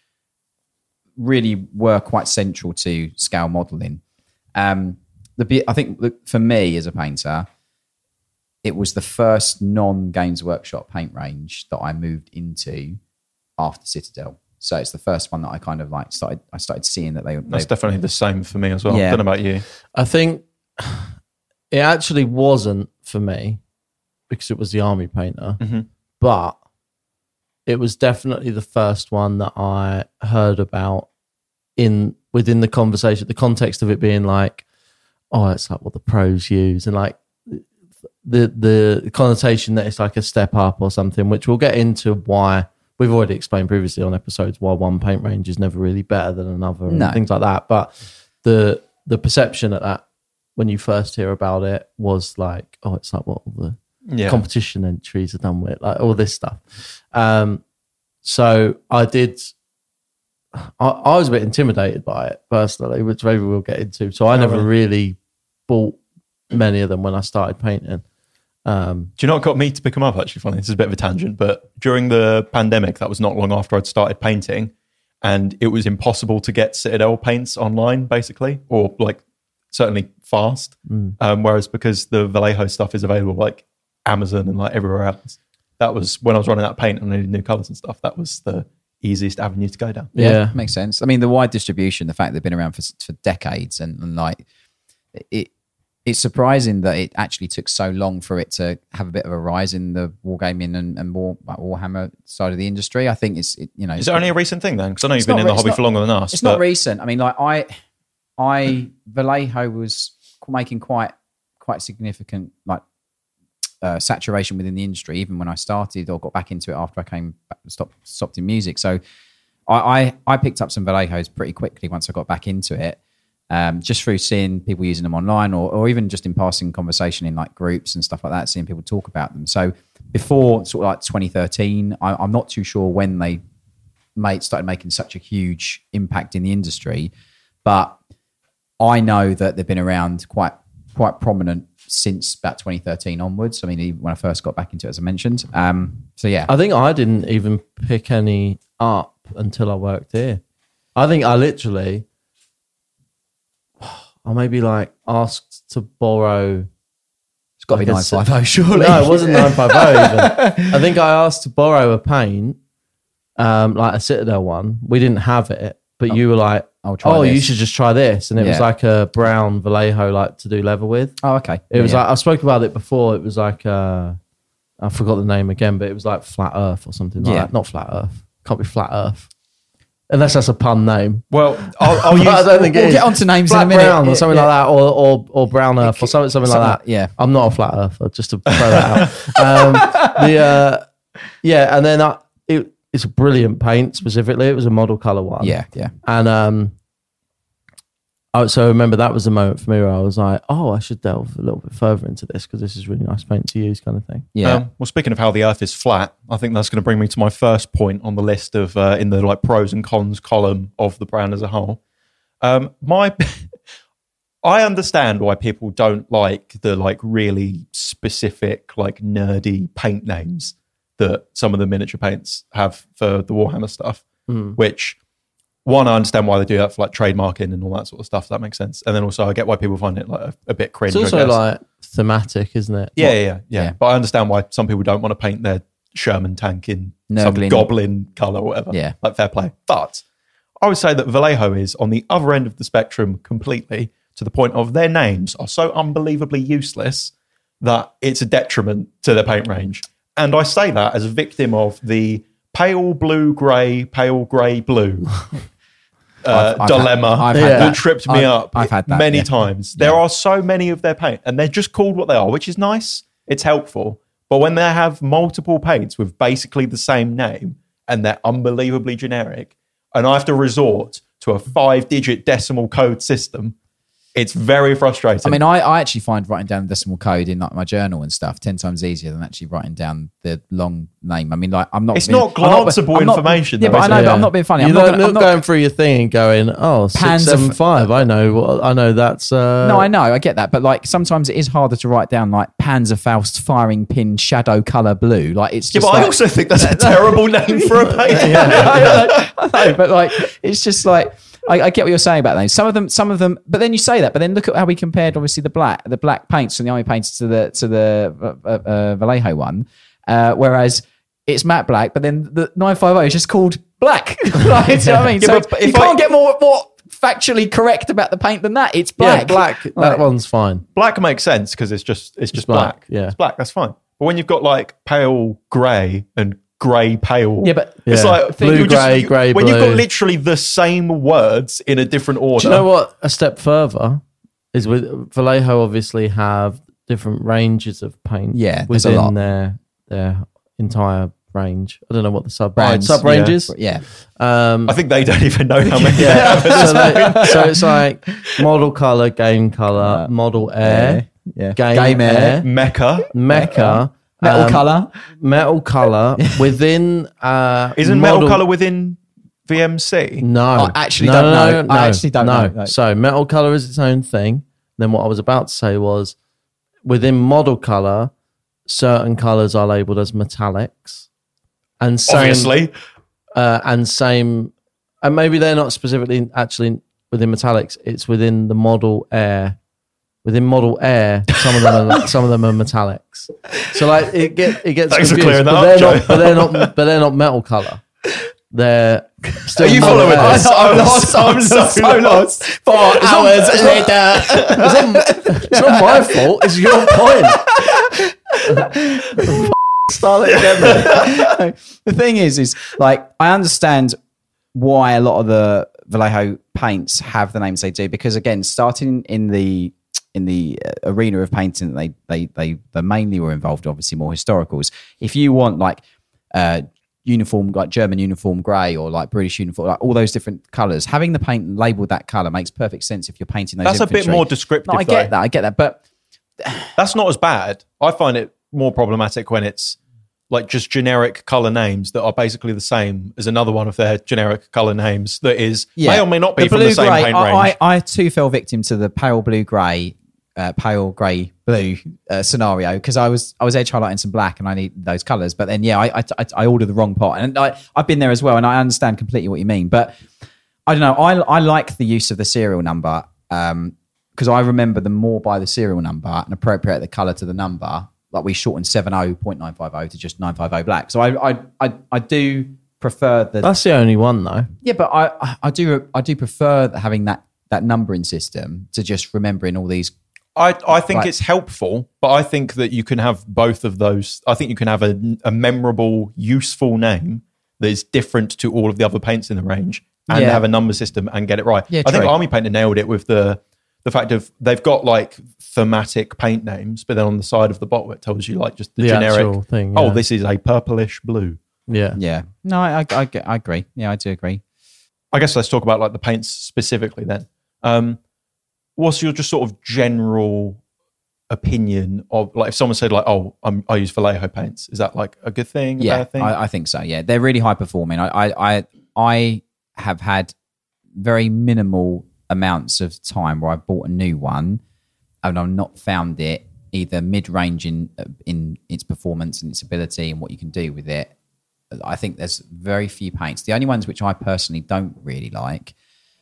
Speaker 2: really were quite central to scale modeling. Um, the be- I think that for me as a painter, it was the first non Games Workshop paint range that I moved into after Citadel. So it's the first one that I kind of like started. I started seeing that they.
Speaker 1: That's
Speaker 2: they
Speaker 1: definitely the same for me as well.
Speaker 2: Yeah.
Speaker 1: I don't know about you.
Speaker 3: I think it actually wasn't for me because it was the Army Painter,
Speaker 1: Mhm.
Speaker 3: but it was definitely the first one that I heard about in within the conversation, the context of it being like, oh, it's like what the pros use, and like the the connotation that it's like a step up or something, which we'll get into why. We've already explained previously on episodes why one paint range is never really better than another and
Speaker 2: No.
Speaker 3: things like that. But the the perception at that when you first hear about it was like, oh, it's like what all the
Speaker 1: Yeah.
Speaker 3: competition entries are done with, like all this stuff. Um, so I did. I, I was a bit intimidated by it personally, which maybe we'll get into. So I
Speaker 1: Oh,
Speaker 3: never
Speaker 1: really?
Speaker 3: really bought many of them when I started painting. Um,
Speaker 1: Do you know what got me to pick them up? Actually, funny. This is a bit of a tangent, but during the pandemic, that was not long after I'd started painting, and it was impossible to get Citadel paints online, basically, or like certainly fast.
Speaker 3: Mm.
Speaker 1: Um, whereas because the Vallejo stuff is available like Amazon and like everywhere else. That was when I was running out of paint and I needed new colours and stuff. That was the easiest avenue to go down.
Speaker 2: Yeah,
Speaker 3: Yeah.
Speaker 2: makes sense. I mean, the wide distribution, the fact they've been around for for decades, and, and like it, it's surprising that it actually took so long for it to have a bit of a rise in the wargaming and, and war, like Warhammer side of the industry. I think it's it, you know,
Speaker 1: Is it only a recent thing then? Because I know you've
Speaker 2: It's
Speaker 1: been
Speaker 2: not
Speaker 1: in the
Speaker 2: re- it's
Speaker 1: hobby
Speaker 2: not-
Speaker 1: for longer than us.
Speaker 2: it's
Speaker 1: but
Speaker 2: not recent. I mean, like I, I Vallejo was making quite quite significant like uh, saturation within the industry, even when I started or got back into it after I came back, stopped stopped in music. So I I, I picked up some Vallejos pretty quickly once I got back into it. Um, just through seeing people using them online or, or even just in passing conversation in like groups and stuff like that, seeing people talk about them. So before sort of like twenty thirteen, I, I'm not too sure when they made started making such a huge impact in the industry, but I know that they've been around quite quite prominent since about twenty thirteen onwards. I mean, even when I first got back into it, as I mentioned. Um, so yeah,
Speaker 3: I think I didn't even pick any up until I worked here. I think I literally, I maybe like asked to borrow.
Speaker 2: it's got to be
Speaker 3: like a
Speaker 2: nine
Speaker 3: set-
Speaker 2: five oh, surely.
Speaker 3: No, it wasn't nine five oh even. I think I asked to borrow a paint, um, like a Citadel one. We didn't have it, but you were like,
Speaker 2: I'll try
Speaker 3: oh, you
Speaker 2: this.
Speaker 3: should just try this. And it was
Speaker 2: Yeah.
Speaker 3: like a brown Vallejo, like to do leather with.
Speaker 2: Oh, okay.
Speaker 3: It was
Speaker 2: Yeah,
Speaker 3: like, I spoke about it before. It was like, uh, I forgot the name again, but it was like Flat Earth or something like
Speaker 2: Yeah.
Speaker 3: that. Not Flat Earth. Can't be Flat Earth. Unless that's a pun name.
Speaker 1: well, I'll, I'll use.
Speaker 3: I don't think it
Speaker 2: we'll
Speaker 3: is.
Speaker 2: get onto names
Speaker 3: Flat
Speaker 2: in a minute.
Speaker 3: Brown or
Speaker 2: Yeah,
Speaker 3: something
Speaker 2: yeah.
Speaker 3: like that, or or or Brown Earth or something something like
Speaker 2: Something
Speaker 3: that.
Speaker 2: like- yeah.
Speaker 3: I'm not a flat earther, just to throw that out. Um, the uh, yeah, and then I, it, it's a brilliant paint. Specifically, it was a model color one.
Speaker 2: Yeah, yeah.
Speaker 3: and um, I, so I remember that was the moment for me where I was like, oh, I should delve a little bit further into this because this is really nice paint to use, kind of thing.
Speaker 2: Yeah.
Speaker 1: Um, well, speaking of how the Earth is flat, I think that's going to bring me to my first point on the list of uh, in the like pros and cons column of the brand as a whole. Um, my, I understand why people don't like the like really specific like nerdy paint names that some of the miniature paints have for the Warhammer stuff. Which one, I understand why they do that for like trademarking and all that sort of stuff. That makes sense. And then also, I get why people find it like a, a bit cringe.
Speaker 3: It's also
Speaker 1: I guess.
Speaker 3: like thematic, isn't it?
Speaker 1: Yeah, yeah, yeah, yeah.
Speaker 2: Yeah.
Speaker 1: But I understand why some people don't want to paint their Sherman tank in some
Speaker 2: Nurgling.
Speaker 1: goblin colour or whatever.
Speaker 2: Yeah.
Speaker 1: Like fair play. But I would say that Vallejo is on the other end of the spectrum completely, to the point of their names are so unbelievably useless that it's a detriment to their paint range. And I say that as a victim of the pale blue grey, pale grey blue uh,
Speaker 2: I've- I've
Speaker 1: dilemma
Speaker 2: had- I've had
Speaker 1: that
Speaker 2: that.
Speaker 1: tripped me
Speaker 2: I've-
Speaker 1: up
Speaker 2: I've had that,
Speaker 1: many
Speaker 2: yeah.
Speaker 1: times. There are so many of their paint, and they're just called what they are, which is nice. It's helpful. But when they have multiple paints with basically the same name and they're unbelievably generic, and I have to resort to a five-digit decimal code system, it's very frustrating.
Speaker 2: I mean, I, I actually find writing down the decimal code in like my journal and stuff ten times easier than actually writing down the long name. I mean, like I'm not.
Speaker 1: It's
Speaker 2: being-
Speaker 1: not
Speaker 2: I'm not-
Speaker 1: glanceable
Speaker 2: I'm not-
Speaker 1: information,
Speaker 2: Yeah,
Speaker 1: though,
Speaker 2: but I
Speaker 1: is
Speaker 2: know,
Speaker 1: it?
Speaker 2: but I'm not being funny.
Speaker 3: You're
Speaker 2: I'm not,
Speaker 3: not,
Speaker 2: gonna, I'm
Speaker 3: not
Speaker 2: not
Speaker 3: going through your thing and going, oh, six,
Speaker 2: Pans of-
Speaker 3: seven, five. I know. What I know. That's uh,
Speaker 2: No, I know, I get that, but like sometimes it is harder to write down like Panzerfaust firing pin shadow color blue. Like it's
Speaker 1: yeah,
Speaker 2: just.
Speaker 1: but I
Speaker 2: like,
Speaker 1: also think that's a terrible name for a paint.
Speaker 2: I know, I know, but like it's just like I, I get what you're saying about those. Some of them, some of them, but then you say that, but then look at how we compared, obviously the black, the black paints from the army paints to the to the uh, uh, Vallejo one, uh, whereas it's matte black, but then the nine fifty is just called black. Like, do you know what I mean?
Speaker 1: Yeah,
Speaker 2: so
Speaker 1: but
Speaker 2: you
Speaker 1: if
Speaker 2: can't
Speaker 1: I-
Speaker 2: get more more factually correct about the paint than that. It's
Speaker 3: Yeah,
Speaker 2: black.
Speaker 3: black. That
Speaker 2: Like-
Speaker 3: one's fine.
Speaker 1: Black makes sense because it's just it's just
Speaker 3: black,
Speaker 1: black.
Speaker 3: yeah.
Speaker 1: It's black. That's fine. But when you've got like pale grey and grey pale,
Speaker 2: Yeah, but
Speaker 1: it's
Speaker 3: Yeah.
Speaker 1: like
Speaker 3: Blue,
Speaker 1: you're just-
Speaker 3: grey, grey,
Speaker 1: When you've got
Speaker 3: blue.
Speaker 1: literally the same words in a different order.
Speaker 3: Do you know what? A step further is with Vallejo. Obviously, have different ranges of paint.
Speaker 2: Yeah, there's a
Speaker 3: within
Speaker 2: lot.
Speaker 3: their their entire range. I don't know what the sub
Speaker 2: Brands,
Speaker 3: sub ranges.
Speaker 2: yeah,
Speaker 3: Um,
Speaker 1: I think they don't even know how many. they
Speaker 3: yeah.
Speaker 1: have at
Speaker 3: so, they, so it's like model color, game color,
Speaker 2: Uh,
Speaker 3: model air,
Speaker 2: yeah,
Speaker 3: game,
Speaker 2: Game
Speaker 3: air,
Speaker 2: air.
Speaker 1: Mecha.
Speaker 3: mecha,
Speaker 2: metal
Speaker 3: um,
Speaker 2: color.
Speaker 3: metal color within. Uh,
Speaker 1: Isn't
Speaker 3: model,
Speaker 1: metal color within V M C?
Speaker 3: No,
Speaker 2: I actually
Speaker 3: no,
Speaker 2: don't
Speaker 3: no,
Speaker 2: know.
Speaker 3: no,
Speaker 2: I actually don't
Speaker 3: no.
Speaker 2: know, no.
Speaker 3: So metal color is its own thing. Then what I was about to say was within model color, certain colors are labeled as metallics, and same,
Speaker 1: Obviously.
Speaker 3: uh, and same, and maybe they're not specifically actually within metallics. It's within the model air, within Model Air, some of them are some of them are metallics. So like it get it gets
Speaker 1: Thanks for
Speaker 3: confused,
Speaker 1: clearing that
Speaker 3: but
Speaker 1: up,
Speaker 3: they're
Speaker 1: Joe.
Speaker 3: not but they're not but they're not metal color. They're still
Speaker 1: Are you
Speaker 3: Model
Speaker 1: following
Speaker 3: Air.
Speaker 1: this?
Speaker 2: I'm
Speaker 1: I'm
Speaker 2: lost.
Speaker 1: so-
Speaker 2: I'm
Speaker 1: so
Speaker 2: so, so lost. Four hours later.
Speaker 3: It's not my fault. It's your point. Start it again, mate.
Speaker 2: The thing is, is like I understand why a lot of the Vallejo paints have the names they do, because again, starting in the in the uh, arena of painting, they they they they mainly were involved, obviously more historicals. If you want like uh, uniform, like German uniform grey or like British uniform, like all those different colours, having the paint labelled that colour makes perfect sense if you're painting those.
Speaker 1: That's a bit
Speaker 2: infantry.
Speaker 1: more descriptive.
Speaker 2: No, I get
Speaker 1: though.
Speaker 2: that, I get that, but
Speaker 1: That's not as bad. I find it more problematic when it's like just generic color names that are basically the same as another one of their generic color names that is may or may not be from the same
Speaker 2: blue-grey,
Speaker 1: paint
Speaker 2: I,
Speaker 1: range.
Speaker 2: I, I too fell victim to the pale blue grey, uh, pale grey blue uh, scenario because I was I was edge highlighting some black and I need those colours. But then yeah, I I, I I ordered the wrong pot, and I I've been there as well, and I understand completely what you mean. But I don't know. I I like the use of the serial number um, because I remember them more by the serial number and appropriate the colour to the number. Like we shortened seventy point nine five zero to just nine fifty black. So I I I, I do prefer the
Speaker 3: That's the only one though.
Speaker 2: yeah, but I, I I do I do prefer having that that numbering system to just remembering all these.
Speaker 1: I, I think
Speaker 2: Right.
Speaker 1: it's helpful, but I think that you can have both of those. I think you can have a, a memorable, useful name that is different to all of the other paints in the range and
Speaker 2: Yeah.
Speaker 1: have a number system and get it right.
Speaker 2: Yeah,
Speaker 1: I think
Speaker 2: true.
Speaker 1: Army Painter nailed it with the the fact of they've got like thematic paint names, but then on the side of the bottle it tells you like just the,
Speaker 3: The
Speaker 1: generic
Speaker 3: actual thing,
Speaker 1: Oh,
Speaker 3: yeah.
Speaker 1: this is a purplish blue.
Speaker 3: Yeah.
Speaker 2: Yeah, no, I, I I I agree. Yeah, I do agree.
Speaker 1: I guess let's talk about like the paints specifically then. Um, what's your just sort of general opinion of like if someone said like, oh, I'm, I use Vallejo paints, is that like a good thing, a
Speaker 2: Yeah,
Speaker 1: bad thing?
Speaker 2: I, I think so. Yeah, they're really high performing. I, I, I, I have had very minimal amounts of time where I bought a new one and I've not found it either mid-range in in its performance and its ability and what you can do with it. I think there's very few paints. The only ones which I personally don't really like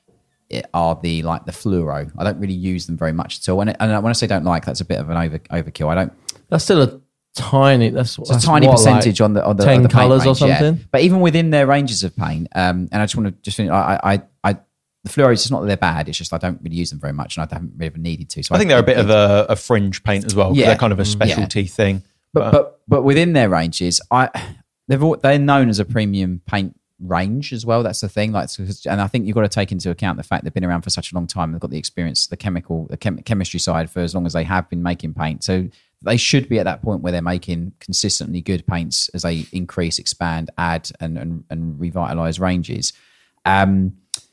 Speaker 2: it are the like the fluoro. I don't really use them very much at all. And, and when I say don't like, that's a bit of an over overkill. I don't.
Speaker 3: That's still a tiny. That's,
Speaker 2: It's a tiny percentage on the on the
Speaker 3: ten
Speaker 2: on the paint
Speaker 3: colours or
Speaker 2: range, yeah.
Speaker 3: something?
Speaker 2: But even within their ranges of paint, um, and I just want to just finish, I, I, I, the fluoros. It's not that they're bad. It's just I don't really use them very much, and I haven't really ever needed to. So
Speaker 1: I think they're a bit of a, a fringe paint as well. 'Cause
Speaker 2: Yeah.
Speaker 1: they're kind of a specialty thing.
Speaker 2: But but but within their ranges, I they've all, they're known as a premium paint range as well. That's the thing. Like, and I think you've got to take into account the fact they've been around for such a long time. They've got the experience, the chemical, the chem- chemistry side for as long as they have been making paint. So they should be at that point where they're making consistently good paints as they increase, expand, add, and and, and revitalize ranges. Um,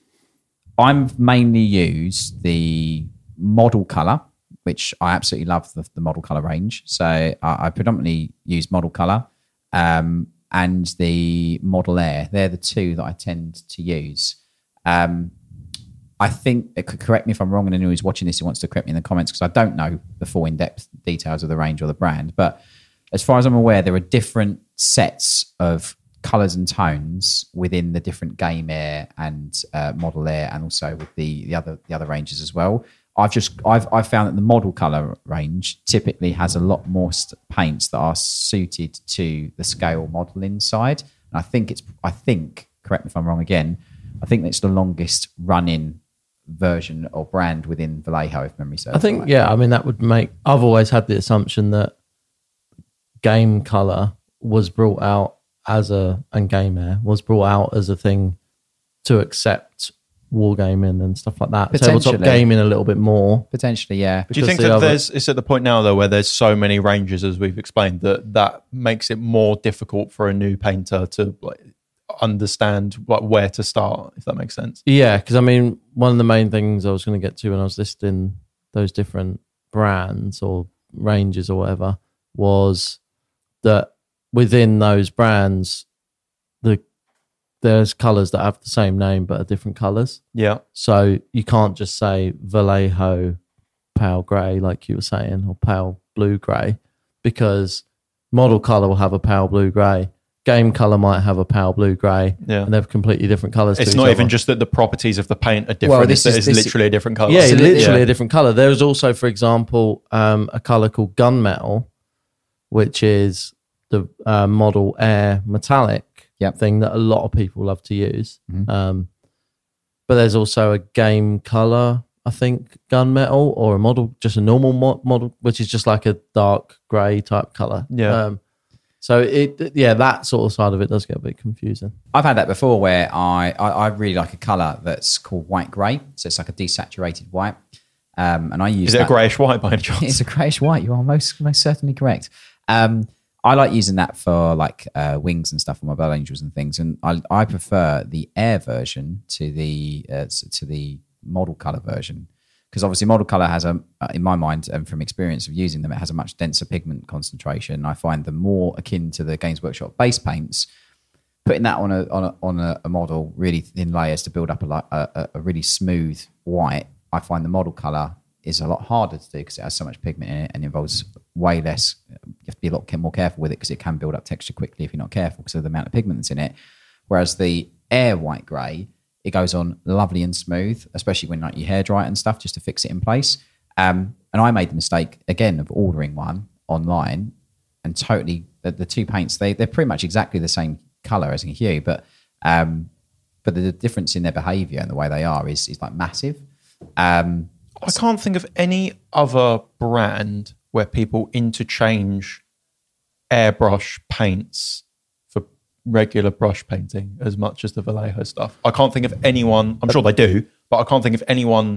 Speaker 2: I've mainly used the model color, which I absolutely love the, the model color range. So I, I predominantly use model color um, and the model air. They're the two that I tend to use. Um, I think, it could correct me if I'm wrong, and anyone who's watching this who wants to correct me in the comments, because I don't know the full in-depth details of the range or the brand. But as far as I'm aware, there are different sets of colors and tones within the different game air and uh, model air, and also with the the other the other ranges as well. I've just I've I've found that the model color range typically has a lot more st- paints that are suited to the scale modeling side, and I think it's I think correct me if I'm wrong again. I think it's the longest running version or brand within Vallejo, if memory serves.
Speaker 3: I think,
Speaker 2: right.
Speaker 3: yeah, I mean, that would make, I've always had the assumption that game color was brought out as a, and game air was brought out as a thing to accept wargaming and stuff like that. Tabletop
Speaker 2: Potentially.
Speaker 3: gaming a little bit more.
Speaker 2: Potentially, yeah.
Speaker 1: Do you
Speaker 3: because
Speaker 1: think
Speaker 3: the
Speaker 1: that
Speaker 3: other-
Speaker 1: there's it's at the point now though where there's so many ranges as we've explained that that makes it more difficult for a new painter to like understand like where to start, if that makes sense?
Speaker 3: Yeah, because I mean, one of the main things I was going to get to when I was listing those different brands or ranges or whatever was that within those brands, the there's colours that have the same name but are different colours.
Speaker 1: Yeah.
Speaker 3: So you can't just say Vallejo pale grey, like you were saying, or pale blue grey, because model colour will have a pale blue grey, game color might have a pale blue grey,
Speaker 1: Yeah.
Speaker 3: and they're completely different colors.
Speaker 1: It's
Speaker 3: to
Speaker 1: not
Speaker 3: each
Speaker 1: even
Speaker 3: other.
Speaker 1: just that the properties of the paint are different.
Speaker 2: Well,
Speaker 1: it's
Speaker 2: this
Speaker 1: that
Speaker 2: is-
Speaker 1: it's
Speaker 2: this is-
Speaker 1: literally a different color.
Speaker 3: Yeah,
Speaker 2: So
Speaker 3: literally
Speaker 2: yeah.
Speaker 3: a different color. There's also, for example, um, a color called gunmetal, which is the uh, model air metallic
Speaker 2: Yep.
Speaker 3: thing that a lot of people love to use.
Speaker 2: Mhm.
Speaker 3: Um, but there's also a game color, I think, gunmetal, or a model, just a normal mo- model, which is just like a dark grey type color.
Speaker 1: Yeah.
Speaker 3: Um, so it, yeah, that sort of side of it does get a bit confusing.
Speaker 2: I've had that before where I, I, I really like a colour that's called white grey. So it's like a desaturated white. Um, and I use
Speaker 1: Is it
Speaker 2: that.
Speaker 1: a greyish white by any chance?
Speaker 2: It's a greyish white. You are most most certainly correct. Um, I like using that for like uh, wings and stuff on my Bell Angels and things, and I I prefer the air version to the uh, to the model color version, because obviously model color has a uh, in my mind and from experience of using them, it has a much denser pigment concentration. I find them more akin to the Games Workshop base paints. Putting that on a on a on a, a model, really thin layers to build up a, li- a a really smooth white. I find the model color is a lot harder to do because it has so much pigment in it and involves way less. You have to be a lot more careful with it because it can build up texture quickly if you're not careful because of the amount of pigment that's in it. Whereas the air white grey, it goes on lovely and smooth, especially when like you hair dry it and stuff, just to fix it in place. Um, and I made the mistake again of ordering one online and totally the, the two paints they they're pretty much exactly the same color as in hue, but um, but the, the difference in their behaviour and the way they are is is like massive. Um,
Speaker 1: I can't think of any other brand where people interchange airbrush paints for regular brush painting as much as the Vallejo stuff. I can't think of anyone, I'm sure they do, but I can't think of anyone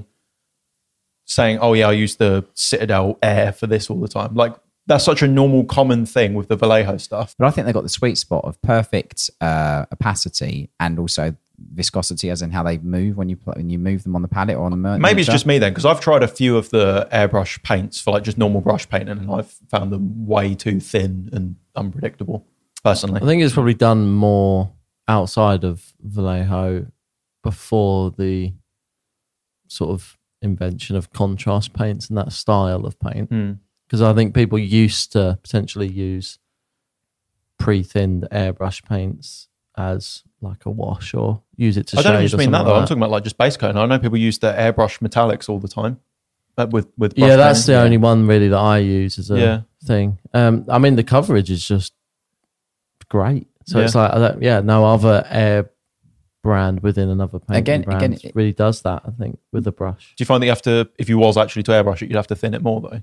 Speaker 1: saying, oh yeah, I use the Citadel Air for this all the time. Like, that's such a normal, common thing with the Vallejo stuff.
Speaker 2: But I think they've got the sweet spot of perfect uh, opacity and also viscosity, as in how they move when you put, when you move them on the palette or on the miniature.
Speaker 1: Maybe it's just me then, because I've tried a few of the airbrush paints for like just normal brush painting, and I've found them way too thin and unpredictable, personally.
Speaker 3: I think it's probably done more outside of Vallejo before the sort of invention of contrast paints and that style of paint.
Speaker 1: Mm.
Speaker 3: Because I think people used to potentially use pre-thinned airbrush paints as like a wash or use it to
Speaker 1: I
Speaker 3: shade.
Speaker 1: don't just
Speaker 3: or
Speaker 1: mean that
Speaker 3: something
Speaker 1: though.
Speaker 3: like
Speaker 1: I'm talking about like just base coating. I know people use the airbrush metallics all the time. Uh, with with brush
Speaker 3: Yeah, that's
Speaker 1: painting.
Speaker 3: the only one really that I use as a
Speaker 1: Yeah.
Speaker 3: thing. Um, I mean, the coverage is just great. So
Speaker 1: Yeah.
Speaker 3: it's like, I don't, yeah, no other air brand within another painting
Speaker 2: Again-
Speaker 3: brand
Speaker 2: again, it-
Speaker 3: really does that, I think, with the brush.
Speaker 1: Do you find that you have to, if you was actually to airbrush it, you'd have to thin it more though?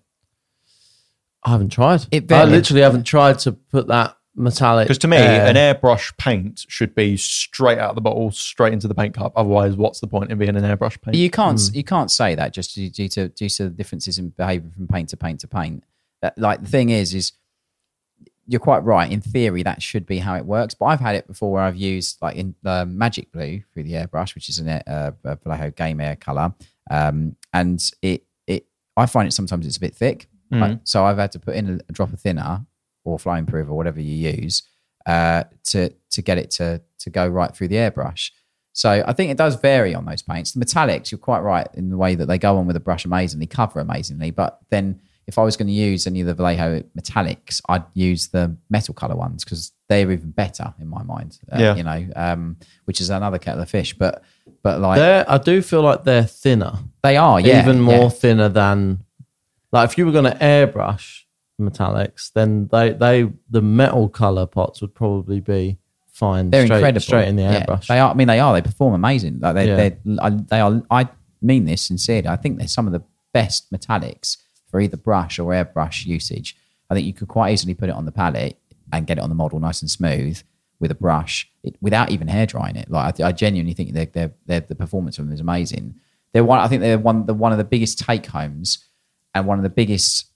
Speaker 3: I haven't tried.
Speaker 2: It
Speaker 3: I
Speaker 2: very-
Speaker 3: literally haven't tried to put that metallic.
Speaker 1: Because to me,
Speaker 3: air-
Speaker 1: an airbrush paint should be straight out of the bottle, straight into the paint cup. Otherwise, what's the point in being an airbrush paint?
Speaker 2: You can't
Speaker 3: Hmm.
Speaker 2: you can't say that just due due to due to the differences in behaviour from paint to paint to paint. That, like the thing is, is you're quite right. In theory, that should be how it works. But I've had it before where I've used like in uh, Magic Blue through the airbrush, which is an uh, a Vallejo Game Air color, um, and it it I find it sometimes it's a bit thick.
Speaker 1: Mm.
Speaker 2: Like, so I've had to put in a, a drop of thinner or flame proof or whatever you use uh, to to get it to to go right through the airbrush. So I think it does vary on those paints. The metallics, you're quite right in the way that they go on with the brush amazingly, cover amazingly. But then if I was going to use any of the Vallejo metallics, I'd use the metal color ones because they're even better in my mind. Uh,
Speaker 1: Yeah.
Speaker 2: You know, um, which is another kettle of fish. But but like
Speaker 3: They're, I do feel like they're thinner.
Speaker 2: they are, yeah,
Speaker 3: even more
Speaker 2: yeah.
Speaker 3: thinner than, like, if you were going to airbrush metallics, then they they the metal color pots would probably be fine.
Speaker 2: They're
Speaker 3: straight,
Speaker 2: incredible.
Speaker 3: straight in the
Speaker 2: Yeah,
Speaker 3: airbrush.
Speaker 2: they are. I mean, they are. They perform amazing. Like they,
Speaker 3: Yeah.
Speaker 2: they're, I, they are. I mean this sincerely. I think they're some of the best metallics for either brush or airbrush usage. I think you could quite easily put it on the palette and get it on the model nice and smooth with a brush it, without even hair drying it. Like I, I genuinely think they're, they're, they're, the performance of them is amazing. They're one. I think they're one. The one of the biggest take homes and one of the biggest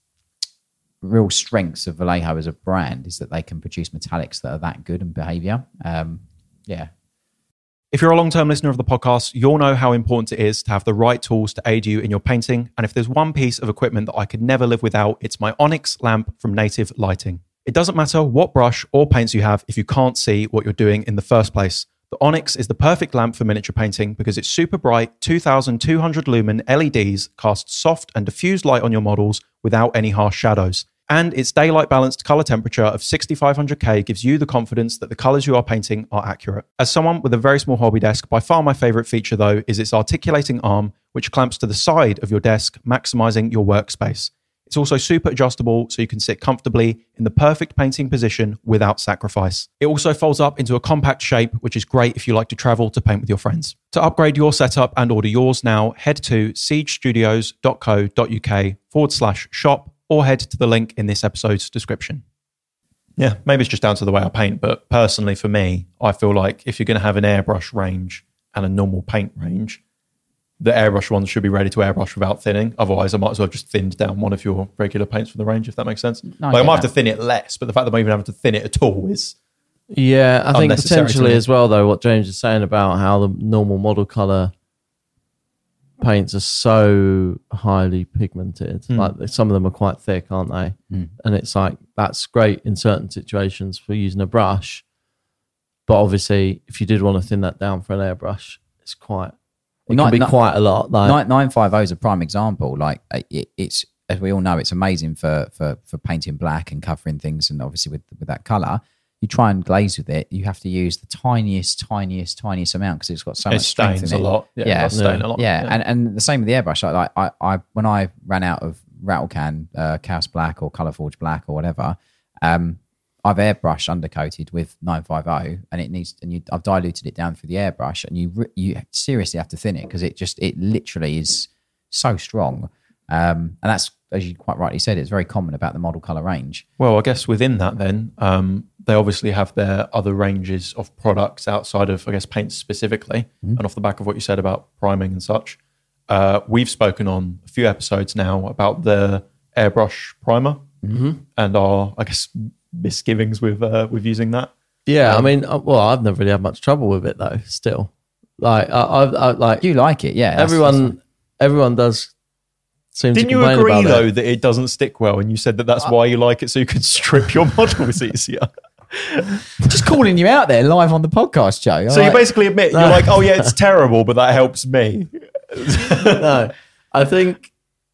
Speaker 2: real strengths of Vallejo as a brand is that they can produce metallics that are that good in behaviour. Um, yeah.
Speaker 1: If you're a long-term listener of the podcast, you'll know how important it is to have the right tools to aid you in your painting. And if there's one piece of equipment that I could never live without, it's my Onyx lamp from Native Lighting. It doesn't matter what brush or paints you have if you can't see what you're doing in the first place. The Onyx is the perfect lamp for miniature painting because its super bright two thousand two hundred lumen L E Ds cast soft and diffused light on your models without any harsh shadows. And its daylight balanced color temperature of sixty-five hundred K gives you the confidence that the colors you are painting are accurate. As someone with a very small hobby desk, by far my favorite feature though is its articulating arm, which clamps to the side of your desk, maximizing your workspace. It's also super adjustable so you can sit comfortably in the perfect painting position without sacrifice. It also folds up into a compact shape, which is great if you like to travel to paint with your friends. To upgrade your setup and order yours now, head to siegestudios.co.uk forward slash shop or head to the link in this episode's description. Yeah, maybe it's just down to the way I paint, but personally for me, I feel like if you're going to have an airbrush range and a normal paint range, the airbrush ones should be ready to airbrush without thinning. Otherwise, I might as well have just thinned down one of your regular paints from the range, if that makes sense. No, like, I, I might have to thin it less, but the fact that I'm even having to thin it at all is
Speaker 3: yeah, I think potentially as well, though, what James is saying about how the normal model colour paints are so highly pigmented. Mm. Like some of them are quite thick, aren't they? Mm. And it's like, that's great in certain situations for using a brush. But obviously, if you did want to thin that down for an airbrush, it's quite... It can be quite a lot. Like
Speaker 2: nine fifty is a prime example. Like it, it's, as we all know, it's amazing for, for, for painting black and covering things. And obviously with, with that color, you try and glaze with it. You have to use the tiniest, tiniest, tiniest amount because it's got so
Speaker 1: it
Speaker 2: much strength
Speaker 1: stains
Speaker 2: in it.
Speaker 1: a lot. Yeah, yeah. It stain
Speaker 2: yeah.
Speaker 1: a lot.
Speaker 2: Yeah.
Speaker 1: yeah.
Speaker 2: And, and the same with the airbrush. Like I, I, when I ran out of Rattlecan, uh, Chaos Black or Colourforge Black or whatever, um, I've airbrush undercoated with nine fifty, and it needs, and you, I've diluted it down through the airbrush, and you you seriously have to thin it because it just it literally is so strong, um, and that's, as you quite rightly said, it's very common about the model color range.
Speaker 1: Well, I guess within that, then um, they obviously have their other ranges of products outside of, I guess, paints specifically, mm-hmm. and off the back of what you said about priming and such, uh, we've spoken on a few episodes now about the airbrush primer
Speaker 3: mm-hmm.
Speaker 1: and our, I guess, misgivings with uh, with using that.
Speaker 3: Yeah, um, I mean, well, I've never really had much trouble with it though. Still, like, I, I, I like
Speaker 2: you like it, yeah.
Speaker 3: That's, everyone, that's... everyone does. Seem
Speaker 1: Didn't
Speaker 3: to
Speaker 1: you agree
Speaker 3: about
Speaker 1: though
Speaker 3: it.
Speaker 1: that it doesn't stick well, and you said that that's I, why you like it, so you could strip your models easier?
Speaker 2: Just calling you out there live on the podcast, Joe.
Speaker 1: So
Speaker 2: like,
Speaker 1: you basically admit no. You're like, oh yeah, it's terrible, but that helps me.
Speaker 3: No, I think.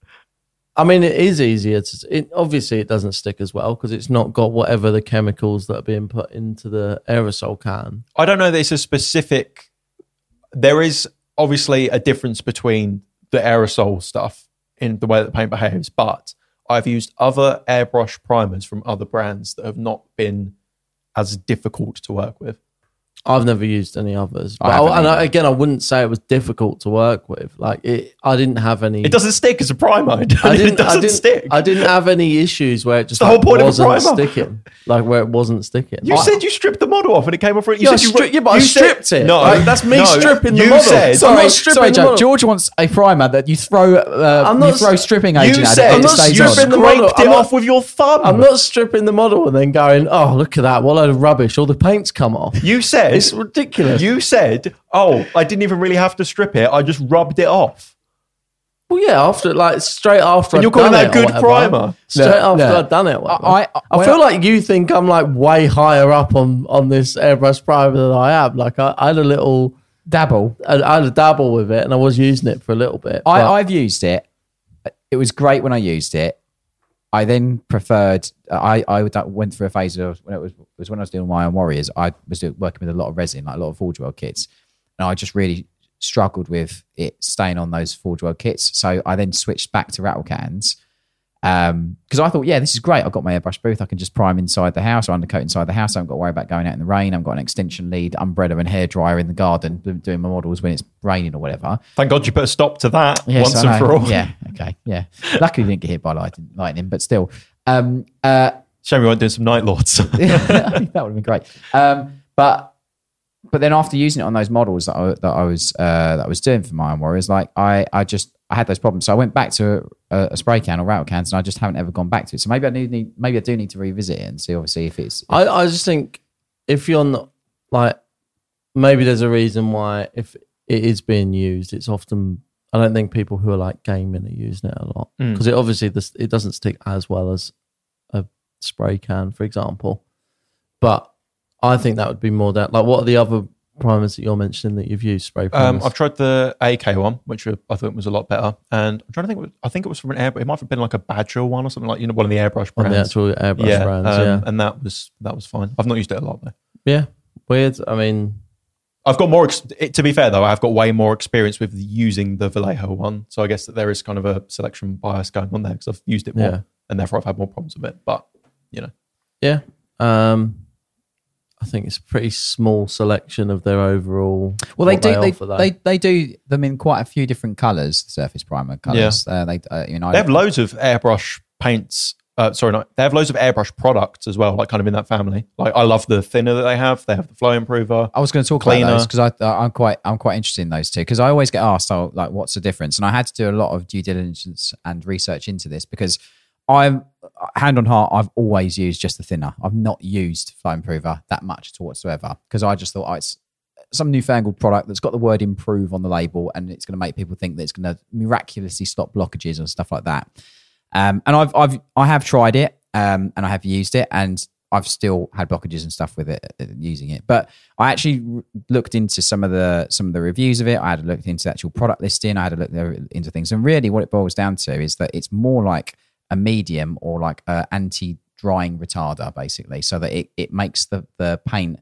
Speaker 3: I mean, it is easier to. It, obviously, it doesn't stick as well because it's not got whatever the chemicals that are being put into the aerosol can.
Speaker 1: I don't know that it's a specific. There is obviously a difference between the aerosol stuff in the way that the paint behaves, but I've used other airbrush primers from other brands that have not been as difficult to work with.
Speaker 3: I've never used any others. But I I, and I, again, I wouldn't say it was difficult to work with. Like it, I didn't have any.
Speaker 1: It doesn't stick as a primer. I didn't, it doesn't
Speaker 3: I didn't,
Speaker 1: stick.
Speaker 3: I didn't have any issues where it just
Speaker 1: the
Speaker 3: like,
Speaker 1: whole point
Speaker 3: wasn't
Speaker 1: of a primer.
Speaker 3: sticking. Like where it wasn't sticking.
Speaker 1: You
Speaker 3: I,
Speaker 1: said you stripped the model off and it came off. You
Speaker 3: yeah,
Speaker 1: said you
Speaker 3: stri- yeah, but
Speaker 1: you
Speaker 3: I stripped
Speaker 1: said,
Speaker 3: it.
Speaker 1: No,
Speaker 3: like, that's me
Speaker 1: no,
Speaker 3: stripping the
Speaker 1: you
Speaker 3: model.
Speaker 1: Said,
Speaker 2: sorry,
Speaker 3: I'm not stripping
Speaker 2: sorry,
Speaker 3: the
Speaker 2: Joe.
Speaker 3: model.
Speaker 2: George wants a primer that you throw. Uh,
Speaker 3: I'm not
Speaker 2: you throw stripping agent
Speaker 1: you
Speaker 2: at
Speaker 1: said,
Speaker 2: it.
Speaker 1: I'm
Speaker 2: It
Speaker 1: not
Speaker 2: stays
Speaker 1: you
Speaker 2: on.
Speaker 1: scraped
Speaker 3: the model.
Speaker 1: it
Speaker 3: I'm
Speaker 1: off
Speaker 3: not,
Speaker 1: with your thumb.
Speaker 3: I'm not stripping the model and then going, oh, look at that. What a load of rubbish. All the paint's come off.
Speaker 1: You said
Speaker 3: it's ridiculous.
Speaker 1: You said, oh, I didn't even really have to strip it. I just rubbed it off.
Speaker 3: Well, yeah, after like straight after.
Speaker 1: And you're
Speaker 3: I'd
Speaker 1: calling
Speaker 3: done
Speaker 1: that
Speaker 3: it
Speaker 1: good primer?
Speaker 3: Straight
Speaker 2: yeah,
Speaker 3: after
Speaker 2: yeah.
Speaker 3: I'd done it. Whatever.
Speaker 2: I, I,
Speaker 3: I
Speaker 2: well,
Speaker 3: feel like you think I'm like way higher up on, on this airbrush primer than I am. Like I, I had a little
Speaker 2: dabble.
Speaker 3: I, I had a dabble with it, and I was using it for a little bit.
Speaker 2: I, I've used it. It was great when I used it. I then preferred. I I went through a phase of when it was it was when I was doing my Iron Warriors. I was doing, working with a lot of resin, like a lot of Forge World kits, and I just really struggled with it staying on those Forge World kits. So I then switched back to rattle cans because um, I thought, yeah, this is great. I've got my airbrush booth. I can just prime inside the house or undercoat inside the house. I haven't got to worry about going out in the rain. I've got an extension lead, umbrella and hairdryer in the garden doing my models when it's raining or whatever.
Speaker 1: Thank God you put a stop to that
Speaker 2: yes,
Speaker 1: once and for all.
Speaker 2: Yeah, okay, yeah. Luckily didn't get hit by lightning, lightning but still. Um, uh,
Speaker 1: Shame we weren't doing some Night Lords.
Speaker 2: that would have been great. Um, but but then after using it on those models that I, that I was uh, that I was doing for my Iron Warriors, like I, I just I had those problems. So I went back to a, a spray can or rattle cans, and I just haven't ever gone back to it. So maybe I do need maybe I do need to revisit it and see obviously if it's. If
Speaker 3: I, I just think if you're not like maybe there's a reason why if it is being used, it's often. I don't think people who are like gaming are using it a lot because mm. it obviously this, it doesn't stick as well as a spray can, for example. But I think that would be more that like what are the other primers that you're mentioning that you've used? Spray
Speaker 1: Um,
Speaker 3: primers.
Speaker 1: I've tried the A K one, which I thought was a lot better. And I'm trying to think, I think it was from an air, it might have been like a Badger one or something like, you know, one of the airbrush
Speaker 3: on the
Speaker 1: brands.
Speaker 3: actual airbrush
Speaker 1: yeah,
Speaker 3: brands.
Speaker 1: um,
Speaker 3: yeah,
Speaker 1: and that was that was fine. I've not used it a lot though.
Speaker 3: yeah, weird. I mean,
Speaker 1: I've got more. Ex- it, to be fair though, I've got way more experience with using the Vallejo one, so I guess that there is kind of a selection bias going on there because I've used it more,
Speaker 3: Yeah.
Speaker 1: and therefore I've had more problems with it. But you know,
Speaker 3: yeah. Um, I think it's a pretty small selection of their overall.
Speaker 2: Well, they
Speaker 3: what
Speaker 2: do. They,
Speaker 3: offer, though.
Speaker 2: they they do them in quite a few different colours. The surface primer colours. Uh, they uh, you know
Speaker 1: they have loads of airbrush paints. Uh, sorry, not they have loads of airbrush products as well, like kind of in that family. Like I love the thinner that they have. They have the flow improver.
Speaker 2: I was going to talk
Speaker 1: Cleaner.
Speaker 2: about those because I I'm quite I'm quite interested in those two because I always get asked, oh, like what's the difference? And I had to do a lot of due diligence and research into this because I'm hand on heart, I've always used just the thinner. I've not used flow improver that much at all whatsoever because I just thought oh, it's some newfangled product that's got the word improve on the label and it's going to make people think that it's going to miraculously stop blockages and stuff like that. Um, and I've I've I have tried it um, and I have used it and I've still had blockages and stuff with it uh, using it. But I actually r- looked into some of the some of the reviews of it. I had a look into the actual product listing. I had a look there into things, and really, what it boils down to is that it's more like a medium or like a anti-drying retarder, basically, so that it it makes the the paint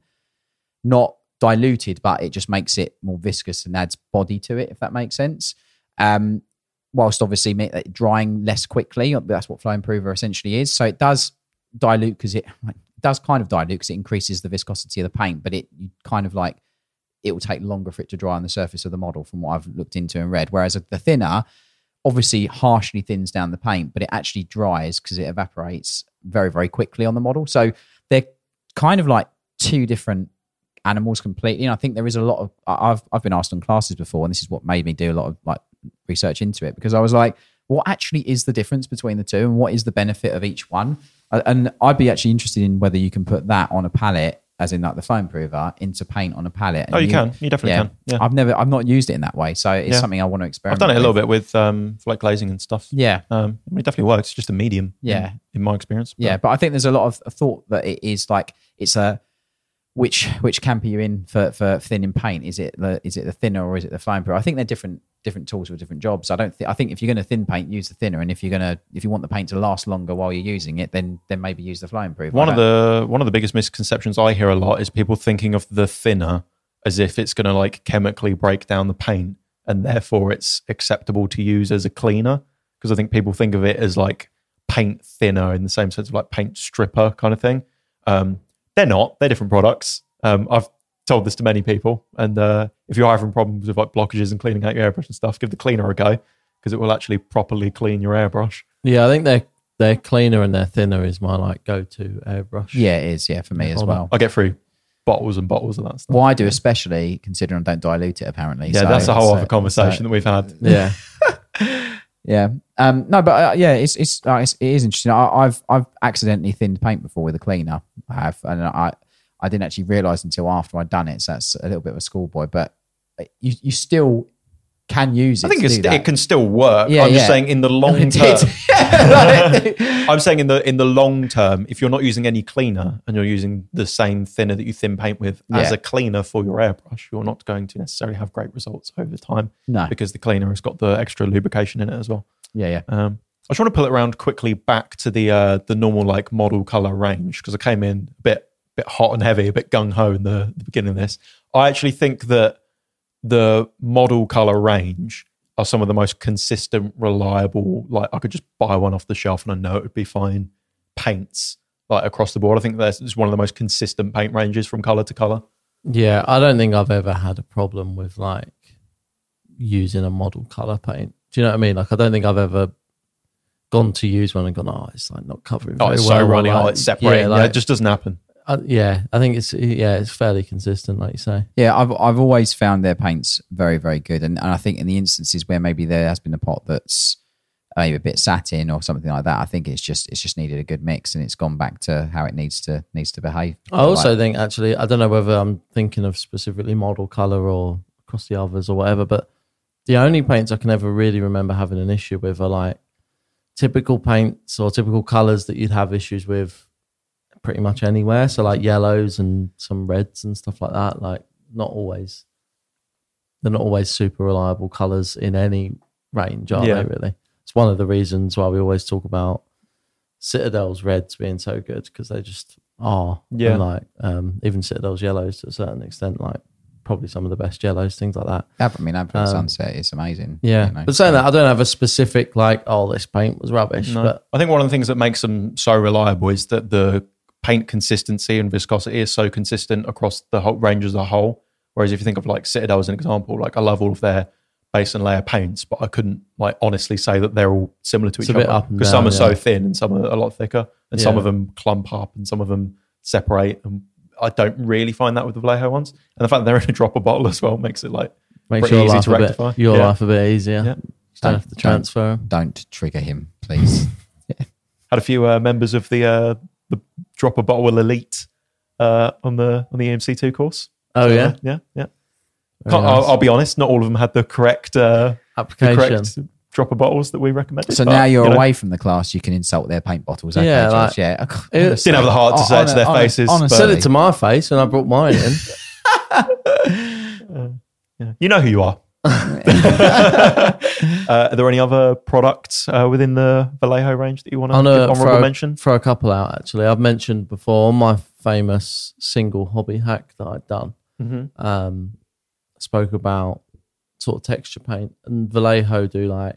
Speaker 2: not diluted, but it just makes it more viscous and adds body to it, if that makes sense. Um, whilst obviously drying less quickly. That's what Flow Improver essentially is. So it does dilute because it, it does kind of dilute because it increases the viscosity of the paint, but it you kind of like, it will take longer for it to dry on the surface of the model from what I've looked into and read. Whereas the thinner obviously harshly thins down the paint, but it actually dries because it evaporates very, very quickly on the model. So they're kind of like two different animals completely. And I think there is a lot of, I've I've been asked on classes before, and this is what made me do a lot of like research into it, because I was like, what actually is the difference between the two and what is the benefit of each one? And I'd be actually interested in whether you can put that on a palette, as in like the Flow Improver, into paint on a palette.
Speaker 1: Oh, you, you can. You definitely
Speaker 2: yeah,
Speaker 1: can. Yeah.
Speaker 2: I've never, I've not used it in that way. So it's
Speaker 1: Yeah.
Speaker 2: something I want to experiment
Speaker 1: I've done it a little
Speaker 2: with.
Speaker 1: bit with um, for like glazing and stuff.
Speaker 2: Yeah.
Speaker 1: Um, I mean, it definitely works. It's just a medium.
Speaker 2: Yeah.
Speaker 1: In, in my experience. But
Speaker 2: Yeah, but I think there's a lot of thought that it is like it's a which which camp are you in for for thinning paint? Is it the is it the thinner or is it the Flow Improver? I think they're different different tools for different jobs. I don't think I think if you're going to thin paint, use the thinner, and if you're going to if you want the paint to last longer while you're using it, then then maybe use the Flow Improver.
Speaker 1: One
Speaker 2: I
Speaker 1: of
Speaker 2: don't-
Speaker 1: the one of the biggest misconceptions I hear a lot is people thinking of the thinner as if it's going to like chemically break down the paint, and therefore it's acceptable to use as a cleaner. Because I think people think of it as like paint thinner in the same sense of like paint stripper kind of thing. Um, they're not. They're different products. Um, I've told this to many people, and uh, if you're having problems with like blockages and cleaning out your airbrush and stuff, give the cleaner a go, because it will actually properly clean your airbrush.
Speaker 3: Yeah, I think their their cleaner and their thinner is my like go to airbrush.
Speaker 2: yeah, it is. Yeah, for me as
Speaker 3: Hold
Speaker 2: well.
Speaker 1: I get through bottles and bottles of that stuff.
Speaker 2: Well, I do, especially considering I don't dilute it. Apparently,
Speaker 1: Yeah,
Speaker 2: So
Speaker 1: that's a whole
Speaker 2: it's,
Speaker 1: other
Speaker 2: uh,
Speaker 1: conversation
Speaker 2: so-
Speaker 1: that we've had.
Speaker 3: yeah.
Speaker 2: Yeah. Um, no, but uh, yeah, it's it's, uh, it's it is interesting. I, I've I've accidentally thinned paint before with a cleaner. I have, and I I didn't actually realise until after I'd done it. So that's a little bit of a schoolboy, but you you still can use it.
Speaker 1: I think
Speaker 2: to
Speaker 1: it's,
Speaker 2: do that.
Speaker 1: it can still work.
Speaker 2: Yeah,
Speaker 1: I'm just
Speaker 2: yeah.
Speaker 1: saying in the long
Speaker 2: It
Speaker 1: term.
Speaker 2: did.
Speaker 1: I'm saying in the in the long term, if you're not using any cleaner and you're using the same thinner that you thin paint with as
Speaker 2: Yeah.
Speaker 1: a cleaner for your airbrush, you're not going to necessarily have great results over time.
Speaker 2: No.
Speaker 1: Because the cleaner has got the extra lubrication in it as well.
Speaker 2: Yeah, yeah.
Speaker 1: Um, I just want to pull it around quickly back to the uh, the normal like model color range, because I came in a bit bit hot and heavy, a bit gung ho in the, the beginning of this. I actually think that the model color range are some of the most consistent, reliable. Like I could just buy one off the shelf and I know it would be fine. Paints like across the board. I think that's it's one of the most consistent paint ranges from color to color.
Speaker 3: Yeah, I don't think I've ever had a problem with like using a model color paint. Do you know what I mean? Like, I don't think I've ever gone to use one and gone, oh, it's like not covering.
Speaker 1: Oh,
Speaker 3: very
Speaker 1: it's
Speaker 3: well,
Speaker 1: so
Speaker 3: or,
Speaker 1: runny.
Speaker 3: like,
Speaker 1: Oh, it's separating.
Speaker 3: Yeah,
Speaker 1: Yeah,
Speaker 3: like,
Speaker 1: it just doesn't happen.
Speaker 3: uh, yeah, I think it's yeah, it's fairly consistent, like you say.
Speaker 2: Yeah, I've I've always found their paints very, very good, and, and I think in the instances where maybe there has been a pot that's maybe a bit satin or something like that, I think it's just it's just needed a good mix, and it's gone back to how it needs to needs to behave.
Speaker 3: I also
Speaker 2: Like-
Speaker 3: think actually, I don't know whether I'm thinking of specifically model color or across the others or whatever, but the only paints I can ever really remember having an issue with are like typical paints or typical colors that you'd have issues with pretty much anywhere. So like yellows and some reds and stuff like that. Like not always they're not always super reliable colours in any range, are
Speaker 1: Yeah.
Speaker 3: they? Really, it's one of the reasons why we always talk about Citadel's reds being so good because they just are.
Speaker 1: Yeah.
Speaker 3: And like um, even Citadel's yellows to a certain extent, like probably some of the best yellows, things like that.
Speaker 2: I mean, Advent
Speaker 3: Um,
Speaker 2: Sunset is amazing.
Speaker 3: Yeah,
Speaker 2: you know,
Speaker 3: but saying
Speaker 2: so-
Speaker 3: that, I don't have a specific like, oh, this paint was rubbish.
Speaker 1: No.
Speaker 3: But
Speaker 1: I think one of the things that makes them so reliable is that the paint consistency and viscosity is so consistent across the whole range as a whole. Whereas if you think of like Citadel as an example, like I love all of their base and layer paints, but I couldn't like honestly say that they're all similar to
Speaker 3: It's
Speaker 1: each
Speaker 3: a bit
Speaker 1: other
Speaker 3: up and
Speaker 1: because some
Speaker 3: down,
Speaker 1: are so
Speaker 3: yeah.
Speaker 1: thin and some are a lot thicker, and some
Speaker 3: Yeah.
Speaker 1: of them clump up and some of them separate. And I don't really find that with the Vallejo ones. And the fact that they're in a dropper bottle as well makes it like
Speaker 3: makes
Speaker 1: pretty
Speaker 3: your
Speaker 1: easy
Speaker 3: life
Speaker 1: to
Speaker 3: a bit,
Speaker 1: rectify.
Speaker 3: your
Speaker 1: Yeah.
Speaker 3: life a bit easier.
Speaker 1: Yeah.
Speaker 3: You don't have to transfer 'em.
Speaker 2: Don't trigger him, please.
Speaker 1: Had a few uh, members of the uh, the dropper bottle elite uh, on the on the E M C two course.
Speaker 3: Oh
Speaker 1: So,
Speaker 3: yeah,
Speaker 1: uh, yeah, yeah.
Speaker 3: Very
Speaker 1: Can't, I'll,
Speaker 3: nice.
Speaker 1: I'll be honest, not all of them had the correct uh, the
Speaker 3: application.
Speaker 1: correct dropper bottles that we recommended.
Speaker 2: So
Speaker 1: but,
Speaker 2: now you're
Speaker 1: you know,
Speaker 2: away from the class, you can insult their paint bottles. Okay,
Speaker 3: Yeah,
Speaker 2: Josh,
Speaker 3: like-
Speaker 2: yeah.
Speaker 3: It-
Speaker 2: Honestly.
Speaker 1: Didn't have the heart to say it to their
Speaker 2: Hon-
Speaker 1: faces,
Speaker 2: hon-
Speaker 1: but-
Speaker 3: Said
Speaker 2: honestly.
Speaker 3: it to my face, and I brought mine in.
Speaker 1: Yeah. You know who you are. uh, are there any other products uh, within the Vallejo range that you want to
Speaker 3: On
Speaker 1: give
Speaker 3: a,
Speaker 1: honorable
Speaker 3: throw,
Speaker 1: mention?
Speaker 3: throw a couple out, actually. I've mentioned before my famous single hobby hack that I'd done.
Speaker 1: Mm-hmm.
Speaker 3: Um, spoke about sort of texture paint, and Vallejo do like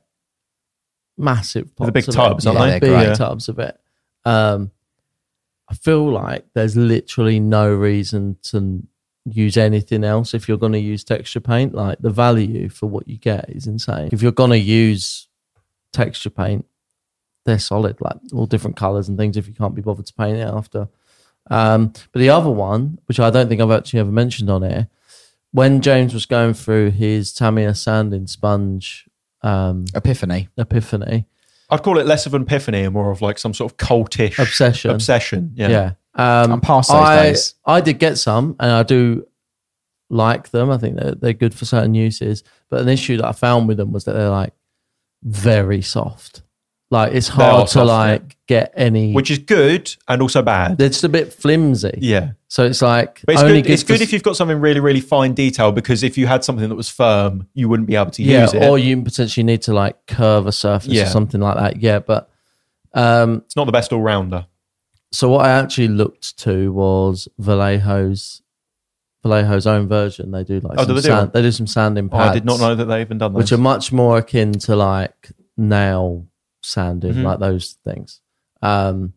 Speaker 3: massive pots
Speaker 1: The big
Speaker 3: of
Speaker 1: tubs,
Speaker 3: it.
Speaker 1: aren't
Speaker 2: Yeah,
Speaker 1: they?
Speaker 2: they're
Speaker 3: Big
Speaker 2: great.
Speaker 3: tubs of it. Um, I feel like there's literally no reason to use anything else if you're going to use texture paint. Like the value for what you get is insane. If you're going to use texture paint, they're solid, like all different colors and things if you can't be bothered to paint it after. Um, but the other one, which I don't think I've actually ever mentioned on here, when James was going through his Tamiya sanding sponge um,
Speaker 2: Epiphany.
Speaker 3: epiphany,
Speaker 1: I'd call it less of an epiphany and more of like some sort of cultish
Speaker 3: obsession,
Speaker 1: obsession. Yeah.
Speaker 3: yeah. Um,
Speaker 2: I'm past those
Speaker 3: I,
Speaker 2: days.
Speaker 3: I did get some, and I do like them. I think they're, they're good for certain uses. But an issue that I found with them was that they're like very soft. Like it's
Speaker 1: They
Speaker 3: hard
Speaker 1: are
Speaker 3: to
Speaker 1: soft,
Speaker 3: like
Speaker 1: yeah.
Speaker 3: get any.
Speaker 1: Which is good and also bad.
Speaker 3: they're just a bit flimsy.
Speaker 1: Yeah.
Speaker 3: So it's like
Speaker 1: But it's
Speaker 3: only
Speaker 1: good, it's
Speaker 3: for
Speaker 1: good
Speaker 3: s-
Speaker 1: if you've got something really, really fine detail, because if you had something that was firm, you wouldn't be able to
Speaker 3: yeah,
Speaker 1: use it.
Speaker 3: or you potentially need to like curve a surface
Speaker 1: Yeah.
Speaker 3: or something like that. Yeah, but um,
Speaker 1: It's not the best all rounder.
Speaker 3: so what I actually looked to was Vallejo's Vallejo's own version. They do like
Speaker 1: Oh,
Speaker 3: some
Speaker 1: do they do
Speaker 3: sand,
Speaker 1: one?
Speaker 3: they do some sanding
Speaker 1: Oh,
Speaker 3: pads.
Speaker 1: I did not know that they even done those.
Speaker 3: which are much more akin to like nail sanding,
Speaker 1: Mhm.
Speaker 3: like those things. Um,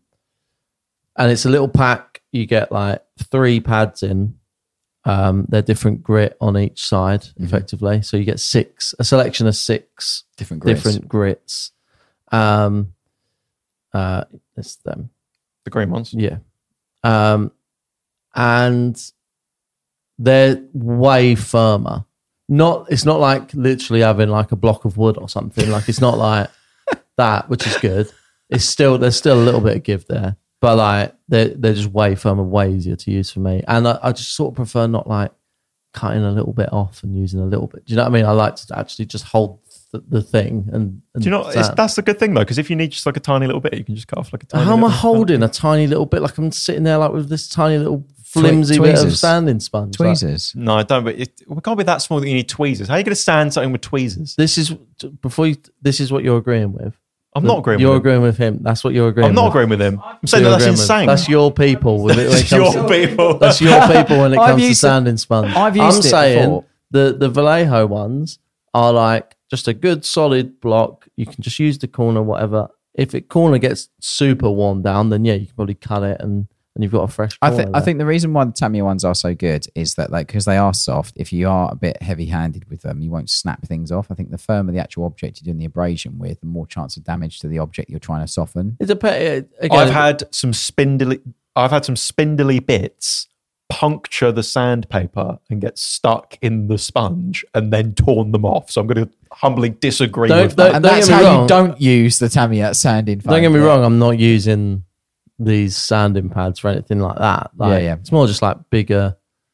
Speaker 3: and it's a little pack. You get like three pads in. Um, they're different grit on each side,
Speaker 1: Mm-hmm.
Speaker 3: effectively. So you get six, a selection of six
Speaker 2: Different grits.
Speaker 3: different grits. Um, uh, it's them.
Speaker 1: the green ones.
Speaker 3: Yeah. Um, and they're way firmer. Not, it's not like literally having like a block of wood or something. Like it's not like that, which is good. It's still, there's still a little bit of give there, but like they're, they're just way firmer, way easier to use for me. And I, I just sort of prefer not like cutting a little bit off and using a little bit. Do you know what I mean? I like to actually just hold the, the thing and, and
Speaker 1: Do you know, it's,
Speaker 3: sand.
Speaker 1: that's the good thing though, because if you need just like a tiny little bit, you can just cut off like a tiny
Speaker 3: How am I
Speaker 1: little-
Speaker 3: holding a tiny little bit? Like I'm sitting there like with this tiny little flimsy bit of
Speaker 2: tweezers.
Speaker 3: sanding sponge. Like,
Speaker 2: Tweezers.
Speaker 1: No, I don't. But it, we can't be that small that you need tweezers. How are you going to sand something with tweezers?
Speaker 3: this is before you. This is what you're agreeing with.
Speaker 1: I'm not agreeing
Speaker 3: You're
Speaker 1: with him.
Speaker 3: agreeing with him. That's what you're agreeing.
Speaker 1: I'm not
Speaker 3: with.
Speaker 1: agreeing with him. I'm saying
Speaker 3: You're
Speaker 1: that that's
Speaker 3: agreeing with-
Speaker 1: insane.
Speaker 3: That's your people. With it when it
Speaker 1: That's
Speaker 3: comes
Speaker 1: your
Speaker 3: to,
Speaker 1: people.
Speaker 3: that's your people when it
Speaker 2: I've
Speaker 3: comes to
Speaker 2: used it-
Speaker 3: sanding sponge.
Speaker 2: I've used
Speaker 3: I'm
Speaker 2: it
Speaker 3: saying
Speaker 2: before.
Speaker 3: the the Vallejo ones are like just a good solid block. You can just use the corner, whatever. If it corner gets super worn down, then yeah, you can probably cut it and, and you've got a fresh
Speaker 2: I
Speaker 3: corner.
Speaker 2: think I think the reason why the Tamiya ones are so good is that like because they are soft. If you are a bit heavy-handed with them, you won't snap things off. I think the firmer the actual object you're doing the abrasion with, the more chance of damage to the object you're trying to soften.
Speaker 3: it depends. Again,
Speaker 1: I've had some spindly. I've had some spindly bits puncture the sandpaper and get stuck in the sponge and then torn them off. So I'm going to humbly disagree
Speaker 3: Don't-
Speaker 1: with
Speaker 3: don't-
Speaker 1: that.
Speaker 2: And
Speaker 3: Don't
Speaker 2: that's
Speaker 3: get me
Speaker 2: how
Speaker 3: wrong.
Speaker 2: you don't use the Tamiya sanding foam.
Speaker 3: Don't get me
Speaker 2: Yeah.
Speaker 3: wrong, I'm not using these sanding pads or anything like that. Like,
Speaker 2: Yeah, yeah.
Speaker 3: It's more just like bigger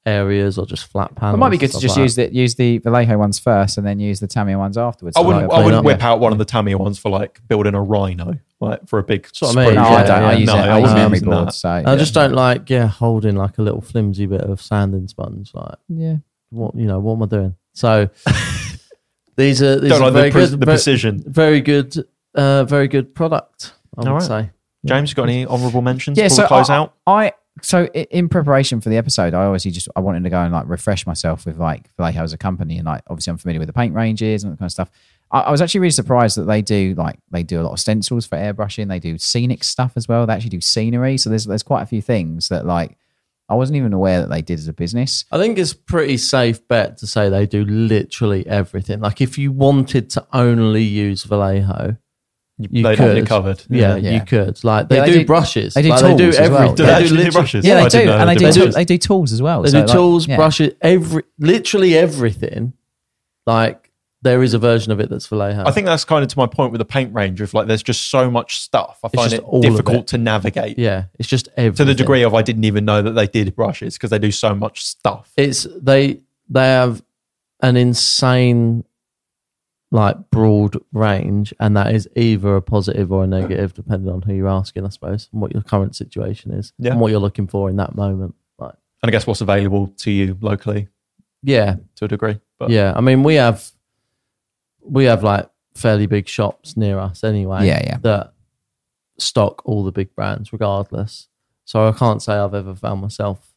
Speaker 3: areas or just flat panels.
Speaker 2: It might be good to
Speaker 3: stuff
Speaker 2: just
Speaker 3: like
Speaker 2: use the use the Vallejo ones first and then use the Tamiya ones afterwards.
Speaker 1: I
Speaker 2: So,
Speaker 1: wouldn't,
Speaker 2: like,
Speaker 1: I
Speaker 3: clean
Speaker 1: wouldn't
Speaker 3: up,
Speaker 1: whip
Speaker 3: yeah.
Speaker 1: out one of the Tamiya ones for like building a rhino, like for a big
Speaker 3: That's what I mean.
Speaker 1: sprue.
Speaker 2: no,
Speaker 3: Yeah,
Speaker 2: I don't. I
Speaker 3: yeah.
Speaker 2: use
Speaker 1: No,
Speaker 2: it.
Speaker 1: I
Speaker 2: I use
Speaker 1: wasn't
Speaker 2: memory
Speaker 1: using
Speaker 2: boards.
Speaker 1: that.
Speaker 2: So
Speaker 3: I
Speaker 2: yeah.
Speaker 3: just don't like, yeah, holding like a little flimsy bit of sanding sponge. Like,
Speaker 2: yeah.
Speaker 3: what you know, what am I doing? So these are these
Speaker 1: Don't
Speaker 3: are
Speaker 1: like
Speaker 3: very
Speaker 1: the, pre-
Speaker 3: good,
Speaker 1: the
Speaker 3: very,
Speaker 1: precision.
Speaker 3: very good, uh, very good product. I would
Speaker 1: All right.
Speaker 3: say.
Speaker 1: James, you got any honourable mentions
Speaker 2: Yeah.
Speaker 1: before
Speaker 2: So
Speaker 1: we close
Speaker 2: I,
Speaker 1: out?
Speaker 2: I so i- in preparation for the episode, I obviously just I wanted to go and like refresh myself with like Vallejo as a company, and like obviously I'm familiar with the paint ranges and that kind of stuff. I, I was actually really surprised that they do like they do a lot of stencils for airbrushing. They do scenic stuff as well. They actually do scenery. So there's there's quite a few things that like I wasn't even aware that they did as a business.
Speaker 3: I think it's pretty safe bet to say they do literally everything. Like if you wanted to only use Vallejo, you
Speaker 1: They'd
Speaker 3: could.
Speaker 1: have you covered.
Speaker 3: Yeah,
Speaker 2: Yeah.
Speaker 3: you could. Like they,
Speaker 2: Yeah, they
Speaker 3: do,
Speaker 2: do-
Speaker 3: brushes.
Speaker 2: they do
Speaker 3: like,
Speaker 2: tools
Speaker 3: they do
Speaker 2: as
Speaker 3: every,
Speaker 2: well.
Speaker 1: Do
Speaker 3: They
Speaker 1: they
Speaker 3: do
Speaker 1: actually do
Speaker 3: literally-
Speaker 1: brushes?
Speaker 2: Yeah,
Speaker 1: Oh, I
Speaker 2: they
Speaker 1: didn't
Speaker 2: do,
Speaker 1: know
Speaker 2: and they
Speaker 1: did
Speaker 2: do
Speaker 1: brushes.
Speaker 2: tools, they do tools as well.
Speaker 3: They
Speaker 2: So,
Speaker 3: do
Speaker 2: like,
Speaker 3: tools,
Speaker 2: yeah.
Speaker 3: brushes, every literally everything. Like there is a version of it that's Vallejo.
Speaker 1: I think that's kind of to my point with the paint range of like there's just so much stuff. I find
Speaker 3: just
Speaker 1: it
Speaker 3: all of
Speaker 1: difficult
Speaker 3: it.
Speaker 1: to navigate
Speaker 3: yeah, it's just everything.
Speaker 1: to the degree of I didn't even know that they did brushes because they do so much stuff.
Speaker 3: It's they they have an insane like broad range, and that is either a positive or a negative, depending on who you're asking, I suppose, and what your current situation is,
Speaker 1: Yeah.
Speaker 3: and what you're looking for in that moment. Like,
Speaker 1: And I guess what's available to you locally
Speaker 3: yeah,
Speaker 1: to a degree. But
Speaker 3: yeah. I mean, we have we have like fairly big shops near us anyway.
Speaker 2: Yeah, yeah.
Speaker 3: That stock all the big brands, regardless. So I can't say I've ever found myself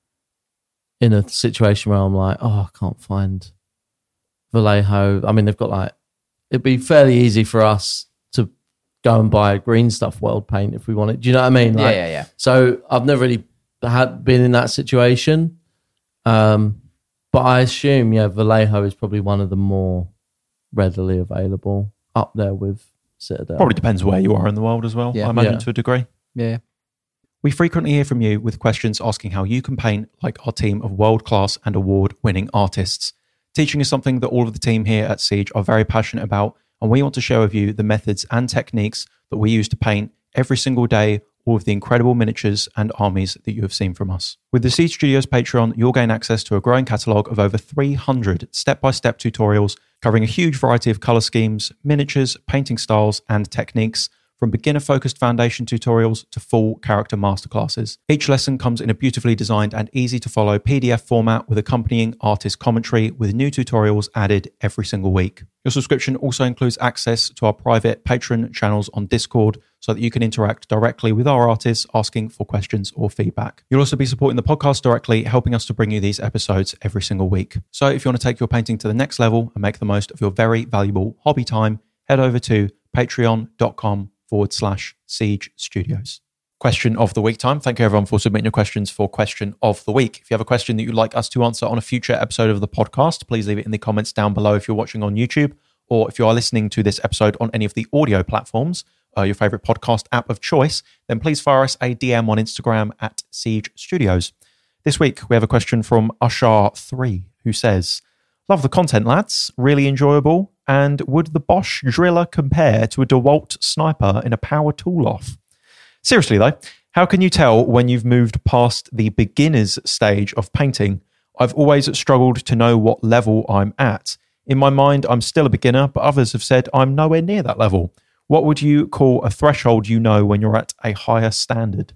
Speaker 3: in a situation where I'm like, oh, I can't find Vallejo. I mean, they've got like, it'd be fairly easy for us to go and buy a Green Stuff World paint if we wanted. Do you know what I mean?
Speaker 2: Yeah,
Speaker 3: Like,
Speaker 2: yeah, yeah.
Speaker 3: So I've never really had been in that situation. Um, but I assume, yeah, Vallejo is probably one of the more readily available, up there with Citadel.
Speaker 1: probably depends where you are in the world as well,
Speaker 2: Yeah.
Speaker 1: I imagine
Speaker 3: Yeah.
Speaker 1: to a degree.
Speaker 2: Yeah.
Speaker 1: We frequently hear from you with questions asking how you can paint like our team of world-class and award-winning artists. Teaching is something that all of the team here at Siege are very passionate about, and we want to share with you the methods and techniques that we use to paint every single day all of the incredible miniatures and armies that you have seen from us. With the Siege Studios Patreon, you'll gain access to a growing catalogue of over three hundred step-by-step tutorials covering a huge variety of colour schemes, miniatures, painting styles, and techniques, from beginner-focused foundation tutorials to full character masterclasses. Each lesson comes in a beautifully designed and easy-to-follow P D F format with accompanying artist commentary with new tutorials added every single week. Your subscription also includes access to our private Patreon channels on Discord so that you can interact directly with our artists asking for questions or feedback. You'll also be supporting the podcast directly, helping us to bring you these episodes every single week. So if you want to take your painting to the next level and make the most of your very valuable hobby time, head over to patreon.com forward slash Siege Studios. Question of the week time. Thank you everyone for submitting your questions for question of the week. If you have a question that you'd like us to answer on a future episode of the podcast, please leave it in the comments down below if you're watching on YouTube, or if you are listening to this episode on any of the audio platforms, uh, your favorite podcast app of choice, then please fire us a D M on Instagram at Siege Studios. This week, we have a question from Ashar three, who says, love the content, lads. Really enjoyable. And would the Bosch driller compare to a DeWalt sniper in a power tool-off? Seriously, though, how can you tell when you've moved past the beginner's stage of painting? I've always struggled to know what level I'm at. In my mind, I'm still a beginner, but others have said I'm nowhere near that level. What would you call a threshold you know when you're at a higher standard?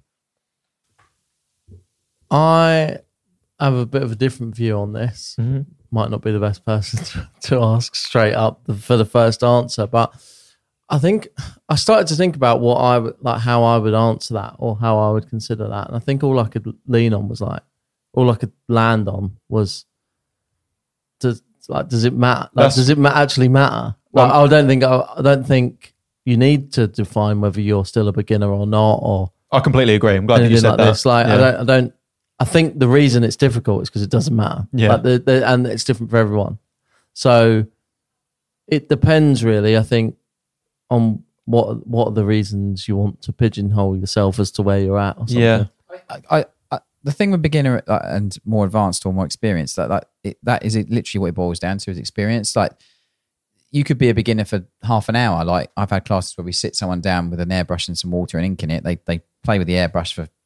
Speaker 3: I have a bit of a different view on this.
Speaker 1: Mm-hmm.
Speaker 3: Might not be the best person to, to ask straight up for the first answer, but I think I started to think about what I would like, how I would answer that, or how I would consider that, and I think all I could lean on was like, all I could land on was, does like does it matter? Like,
Speaker 1: That's-
Speaker 3: does it ma- actually matter? Like, I don't think I, I don't think you need to define whether you're still a beginner or not, or
Speaker 1: I completely agree. I'm glad that you
Speaker 3: anything
Speaker 1: said
Speaker 3: like
Speaker 1: that.
Speaker 3: this. Like
Speaker 1: Yeah.
Speaker 3: I don't, I don't. I think the reason it's difficult is because it doesn't matter.
Speaker 1: Yeah.
Speaker 3: Like the, the, and it's different for everyone. So it depends, really. I think on what what are the reasons you want to pigeonhole yourself as to where you're at. Or something.
Speaker 1: Yeah.
Speaker 2: I, I, I, the thing with beginner uh, and more advanced or more experienced, that that it, that is it literally what it boils down to is experience. Like you could be a beginner for half an hour. Like I've had classes where we sit someone down with an airbrush and some water and ink in it. They they play with the airbrush for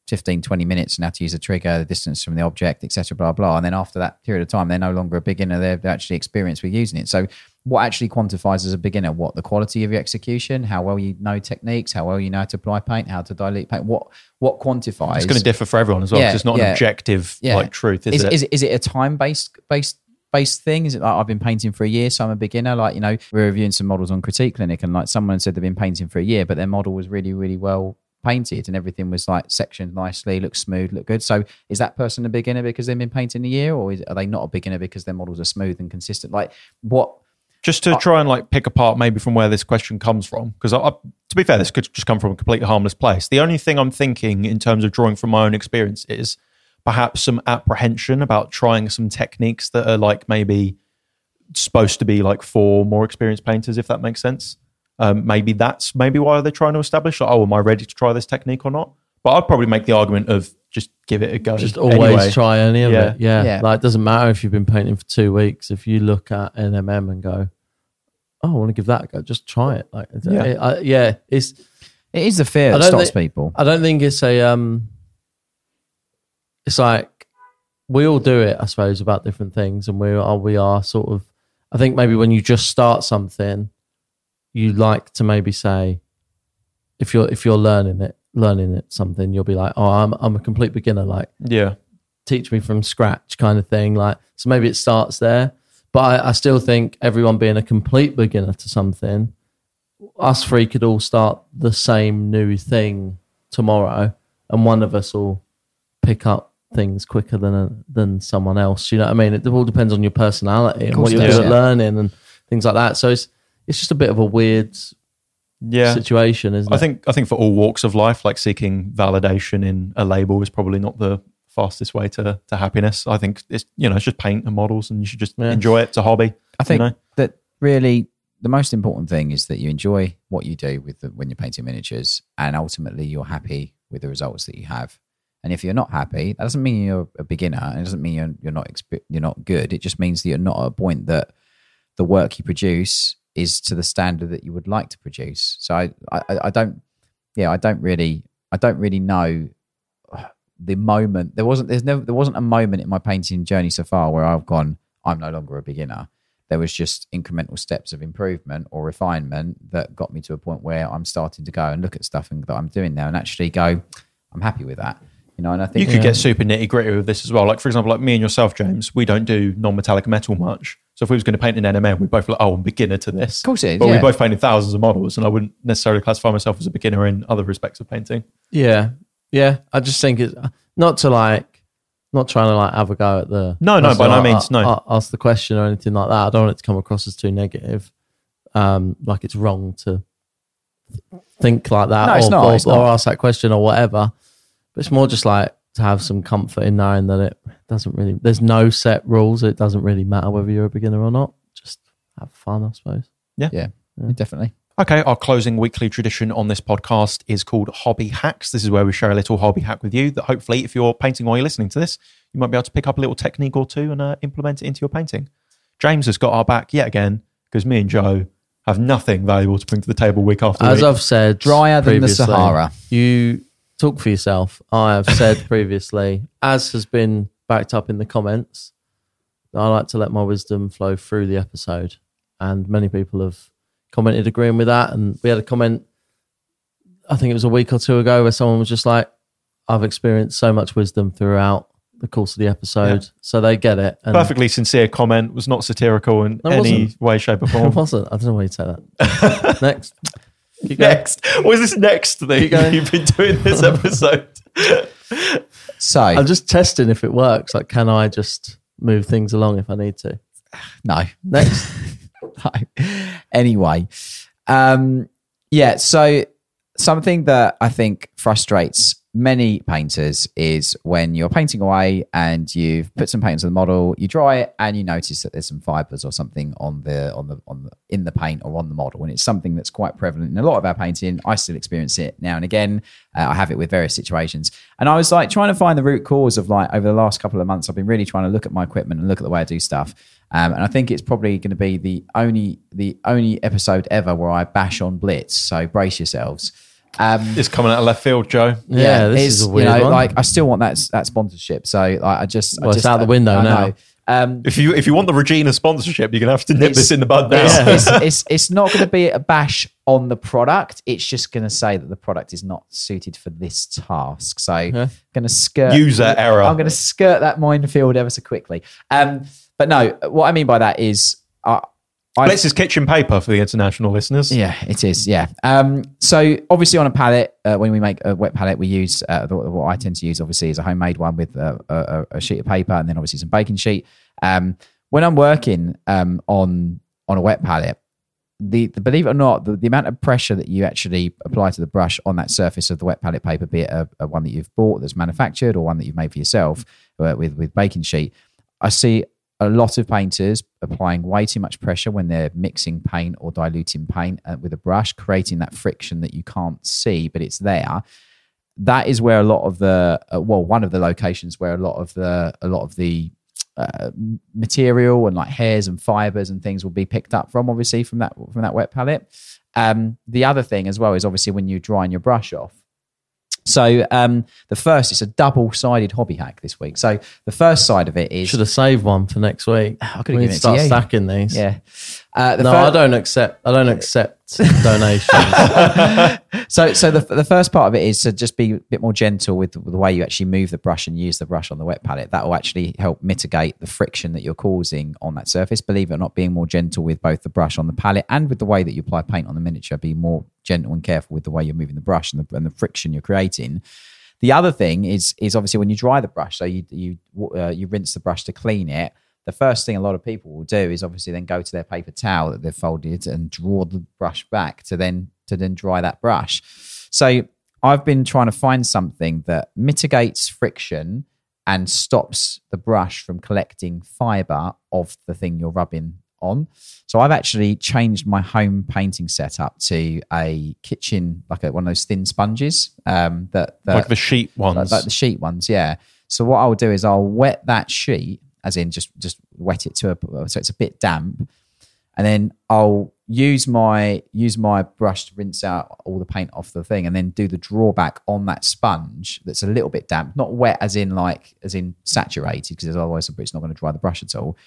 Speaker 2: fifteen, twenty minutes and how to use a trigger, the distance from the object, et cetera, blah, blah. And then after that period of time, they're no longer a beginner. They're actually experienced with using it. So what actually quantifies as a beginner? What? The quality of your execution, how well you know techniques, how well you know how to apply paint, how to dilute paint. What what quantifies?
Speaker 1: It's going to differ for everyone as well.
Speaker 2: Yeah,
Speaker 1: it's not
Speaker 2: yeah.
Speaker 1: an objective
Speaker 2: Yeah.
Speaker 1: like truth, is,
Speaker 2: is
Speaker 1: it?
Speaker 2: Is, is it a time-based based based thing? Is it like I've been painting for a year, so I'm a beginner? Like, you know, we're reviewing some models on Critique Clinic and like someone said they've been painting for a year, but their model was really, really well painted and everything was like sectioned nicely, looked smooth, looked good. So is that person a beginner because they've been painting a year, or is, are they not a beginner because their models are smooth and consistent? Like what?
Speaker 1: Just to try and like pick apart maybe from where this question comes from, because I, I, to be fair, this could just come from a completely harmless place. The only thing I'm thinking in terms of drawing from my own experience is perhaps some apprehension about trying some techniques that are like maybe supposed to be like for more experienced painters, if that makes sense. Um, maybe that's maybe why they're trying to establish, like, oh, am I ready to try this technique or not? But I'd probably make the argument of just give it a go.
Speaker 3: Just always
Speaker 1: anyway.
Speaker 3: try any of
Speaker 1: Yeah.
Speaker 3: it. Yeah.
Speaker 2: Yeah.
Speaker 3: Like, it doesn't matter if you've been painting for two weeks. If you look at N M M and go, oh, I want to give that a go, just try it. Like,
Speaker 1: Yeah.
Speaker 3: it, I, yeah, it's,
Speaker 2: It is the fear
Speaker 3: I
Speaker 2: that
Speaker 3: don't
Speaker 2: stops
Speaker 3: think-
Speaker 2: people.
Speaker 3: I don't think it's a, um, it's like, we all do it, I suppose, about different things. And we are, we are sort of, I think maybe when you just start something, you like to maybe say, if you're, if you're learning it, learning it something, you'll be like, oh, I'm, I'm a complete beginner. Like,
Speaker 1: Yeah.
Speaker 3: teach me from scratch kind of thing. Like, so maybe it starts there, but I, I still think everyone being a complete beginner to something, us three could all start the same new thing tomorrow, and one of us will pick up things quicker than a, than someone else. You know what I mean? It all depends on your personality and
Speaker 2: course
Speaker 3: what you're
Speaker 2: it
Speaker 3: good
Speaker 2: does,
Speaker 3: at
Speaker 2: yeah.
Speaker 3: learning and things like that. So it's it's just a bit of a weird
Speaker 1: Yeah.
Speaker 3: situation, isn't it?
Speaker 1: I think I think for all walks of life, like seeking validation in a label is probably not the fastest way to to happiness. I think it's, you know, it's just paint and models, and you should just
Speaker 3: Yeah.
Speaker 1: enjoy it. It's a hobby.
Speaker 2: I think
Speaker 1: you know?
Speaker 2: that really the most important thing is that you enjoy what you do with the, when you're painting miniatures, and ultimately you're happy with the results that you have. And if you're not happy, that doesn't mean you're a beginner, and it doesn't mean you're, you're not exp- you're not good. It just means that you're not at a point that the work you produce is to the standard that you would like to produce. So I, I, I don't, yeah, I don't really, I don't really know the moment. There wasn't, there's never, there wasn't a moment in my painting journey so far where I've gone, I'm no longer a beginner. There was just incremental steps of improvement or refinement that got me to a point where I'm starting to go and look at stuff and that I'm doing now and actually go, I'm happy with that. You know, and I think
Speaker 1: You could
Speaker 3: Yeah.
Speaker 1: get super nitty gritty with this as well. Like, for example, like me and yourself, James, we don't do non-metallic metal much. So if we was going to paint an N M M, we both like, oh, I'm a beginner to this.
Speaker 2: Of course it is,
Speaker 1: But
Speaker 2: yeah.
Speaker 1: we both painted thousands of models, and I wouldn't necessarily classify myself as a beginner in other respects of painting.
Speaker 3: Yeah, yeah. I just think it's not to like, not trying to like have a go at the.
Speaker 1: No, no, by no
Speaker 3: I-
Speaker 1: means, no.
Speaker 3: I- Ask the question or anything like that. I don't want it to come across as too negative. Um, like it's wrong to think like that,
Speaker 2: No, it's
Speaker 3: or,
Speaker 2: not,
Speaker 3: or,
Speaker 2: it's
Speaker 3: or
Speaker 2: not.
Speaker 3: ask that question or whatever. But it's more just like to have some comfort in knowing that it doesn't really. There's no set rules. It doesn't really matter whether you're a beginner or not. Just have fun, I suppose.
Speaker 2: yeah, definitely.
Speaker 1: Okay, our closing weekly tradition on this podcast is called Hobby Hacks. This is where we share a little hobby hack with you that hopefully, if you're painting while you're listening to this, you might be able to pick up a little technique or two and uh, implement it into your painting. James has got our back yet again because me and Joe have nothing valuable to bring to the table week after
Speaker 3: As
Speaker 1: week.
Speaker 3: I've said,
Speaker 2: Drier than the
Speaker 3: previously,
Speaker 2: Sahara.
Speaker 3: You talk for yourself. I have said previously, as has been backed up in the comments, I like to let my wisdom flow through the episode, and many people have commented agreeing with that. And we had a comment, I think it was a week or two ago, where someone was just like, I've experienced so much wisdom throughout the course of the episode.
Speaker 1: Yeah.
Speaker 3: So they get it. And
Speaker 1: Perfectly sincere comment, was not satirical in
Speaker 3: It
Speaker 1: any
Speaker 3: wasn't.
Speaker 1: way, shape, or
Speaker 3: it
Speaker 1: form.
Speaker 3: wasn't. I don't know why you'd say that. Next. Keep going.
Speaker 1: Next. What is this next thing
Speaker 3: Keep going.
Speaker 1: you've been doing this episode?
Speaker 2: So
Speaker 3: I'm just testing if it works. Like, can I just move things along if I need to?
Speaker 2: no,
Speaker 3: Next.
Speaker 2: no. Anyway, um, yeah. So something that I think frustrates many painters is when you're painting away and you've put some paint on the model, you dry it, and you notice that there's some fibers or something on the on the on the in the paint or on the model, and it's something that's quite prevalent in a lot of our painting. I still experience it now and again. Uh, I have it with various situations, and I was like trying to find the root cause of like over the last couple of months. I've been really trying to look at my equipment and look at the way I do stuff. Um, and I think it's probably going to be the only the only episode ever where I bash on Blitz. So brace yourselves. Um,
Speaker 1: It's coming out of left field, Joe.
Speaker 3: Yeah, this
Speaker 2: it's,
Speaker 3: is a weird
Speaker 2: you know,
Speaker 3: one.
Speaker 2: Like I still want that that sponsorship. So like, I just,
Speaker 3: Well,
Speaker 2: I
Speaker 3: it's
Speaker 2: just,
Speaker 3: out the window
Speaker 2: I
Speaker 3: now.
Speaker 2: know. Um,
Speaker 1: If you if you want the Regina sponsorship, you're gonna have to nip
Speaker 2: It's-
Speaker 1: this in the bud now.
Speaker 2: it's, it's, it's, it's not going to be a bash on the product. It's just going to say that the product is not suited for this task. So I'm going to skirt
Speaker 1: User error.
Speaker 2: I'm going to skirt that minefield ever so quickly. Um, but no, what I mean by that is, uh, I
Speaker 1: Blitz is kitchen paper for the international listeners.
Speaker 2: yeah, it is. Yeah. Um, so obviously on a pallet, uh, when we make a wet pallet, we use uh, the, what I tend to use obviously is a homemade one with uh, a, a sheet of paper and then obviously some baking sheet. Um, when I'm working um, on on a wet pallet, the, the believe it or not, the, the amount of pressure that you actually apply to the brush on that surface of the wet pallet paper, be it a, a one that you've bought that's manufactured or one that you've made for yourself uh, with with baking sheet, I see a lot of painters applying way too much pressure when they're mixing paint or diluting paint uh, with a brush, creating that friction that you can't see, but it's there. That is where a lot of the, uh, well, one of the locations where a lot of the, a lot of the uh, material and like hairs and fibers and things will be picked up from, obviously, from that from that wet palette. Um, the other thing as well is obviously when you're drying your brush off. So um, the first, it's a double-sided hobby hack this week. So the first side of it is...
Speaker 3: Should have saved one for next week.
Speaker 2: I could
Speaker 3: We
Speaker 2: have given
Speaker 3: need to
Speaker 2: it
Speaker 3: start
Speaker 2: to you.
Speaker 3: stacking these.
Speaker 2: Yeah. Uh, the
Speaker 3: No,
Speaker 2: fir-
Speaker 3: I don't accept. I don't accept donations.
Speaker 2: So, so the the first part of it is to just be a bit more gentle with the, with the way you actually move the brush and use the brush on the wet palette. That will actually help mitigate the friction that you're causing on that surface. Believe it or not, being more gentle with both the brush on the palette and with the way that you apply paint on the miniature. Be more gentle and careful with the way you're moving the brush and the, and the friction you're creating. The other thing is is obviously when you dry the brush, so you you uh, you rinse the brush to clean it. The first thing a lot of people will do is obviously then go to their paper towel that they've folded and draw the brush back to then to then dry that brush. So I've been trying to find something that mitigates friction and stops the brush from collecting fiber of the thing you're rubbing on. So I've actually changed my home painting setup to a kitchen, like a, one of those thin sponges um, that, that
Speaker 1: Like the sheet ones.
Speaker 2: like, like the sheet ones, yeah. So what I'll do is I'll wet that sheet, as in just just wet it to a so it's a bit damp, and then I'll use my use my brush to rinse out all the paint off the thing, and then do the drawback on that sponge that's a little bit damp, not wet as in like as in saturated, because otherwise it's not going to dry the brush at all.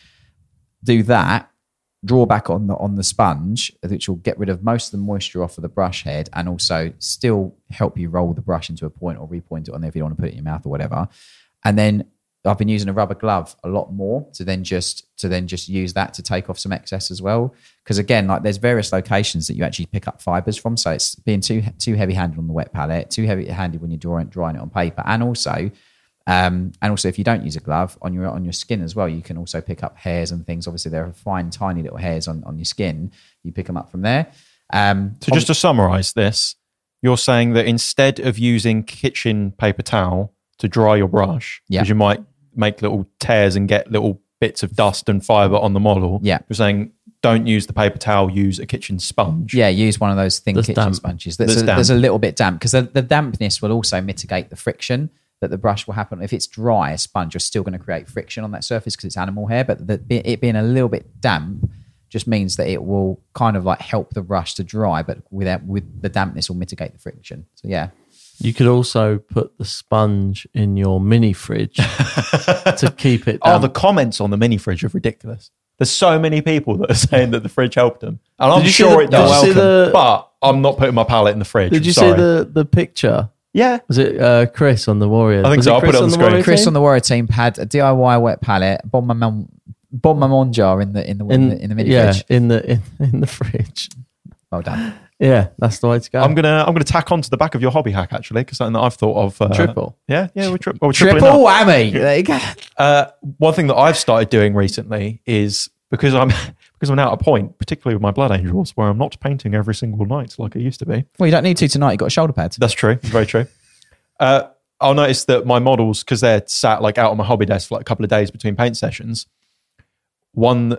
Speaker 2: Do that. Draw back on the on the sponge, which will get rid of most of the moisture off of the brush head and also still help you roll the brush into a point or repoint it on there if you don't want to put it in your mouth or whatever. And then I've been using a rubber glove a lot more to then just to then just use that to take off some excess as well. Because again, like there's various locations that you actually pick up fibers from, so it's being too too heavy handed on the wet palette, too heavy handed when you're drawing drying it on paper, and also. Um, and also, if you don't use a glove on your on your skin as well, you can also pick up hairs and things. Obviously, there are fine, tiny little hairs on, on your skin. You pick them up from there. Um,
Speaker 1: So just to summarize this, you're saying that instead of using kitchen paper towel to dry your brush,
Speaker 2: Yeah.
Speaker 1: because you might make little tears and get little bits of dust and fiber on the model,
Speaker 2: Yeah.
Speaker 1: you're saying don't use the paper towel, use a kitchen sponge.
Speaker 2: yeah, use one of those thin
Speaker 3: That's
Speaker 2: kitchen
Speaker 3: damp.
Speaker 2: sponges. That's,
Speaker 1: That's
Speaker 2: a,
Speaker 1: damp.
Speaker 2: there's a little bit damp because the, the dampness will also mitigate the friction that the brush will happen. If it's dry, a sponge, you're still going to create friction on that surface because it's animal hair. But the, it being a little bit damp just means that it will kind of like help the brush to dry, but without with the dampness will mitigate the friction. So yeah.
Speaker 3: You could also put the sponge in your mini fridge to keep it
Speaker 1: Oh,
Speaker 3: damp.
Speaker 1: the comments on the mini fridge are ridiculous. There's so many people that are saying that the fridge helped them. And I'm
Speaker 3: Did you see
Speaker 1: sure
Speaker 3: the-
Speaker 1: it does.
Speaker 3: did you see the-
Speaker 1: But I'm not putting my palette in the fridge.
Speaker 3: Did you
Speaker 1: Sorry.
Speaker 3: see the, the picture?
Speaker 1: Yeah.
Speaker 3: Was it uh, Chris on the Warriors?
Speaker 1: I think
Speaker 3: Was
Speaker 1: so.
Speaker 3: it
Speaker 1: I'll put
Speaker 3: Chris
Speaker 1: it on the
Speaker 3: the
Speaker 1: screen.
Speaker 3: Warrior
Speaker 2: Chris
Speaker 3: team?
Speaker 2: on the Warrior team had a D I Y wet palette, bomb my mum, bomb my mon jar in the in the in, the, in the mini
Speaker 3: yeah,
Speaker 2: fridge.
Speaker 3: in the in, in the fridge.
Speaker 2: Well done.
Speaker 3: Yeah, that's the way to go.
Speaker 1: I'm gonna I'm gonna tack onto the back of your hobby hack actually, because something that I've thought of. Uh,
Speaker 3: Triple.
Speaker 1: Yeah, yeah, we're, tri- well, we're tripling
Speaker 2: Triple
Speaker 1: up.
Speaker 2: whammy. There you go.
Speaker 1: Uh, one thing that I've started doing recently is because I'm because I'm now at a point, particularly with my Blood Angels, where I'm not painting every single night like I used to be.
Speaker 2: Well, you don't need to tonight. You've got a shoulder pad.
Speaker 1: That's true. Very true. Uh, I'll notice that my models, because they're sat like out on my hobby desk for like a couple of days between paint sessions, one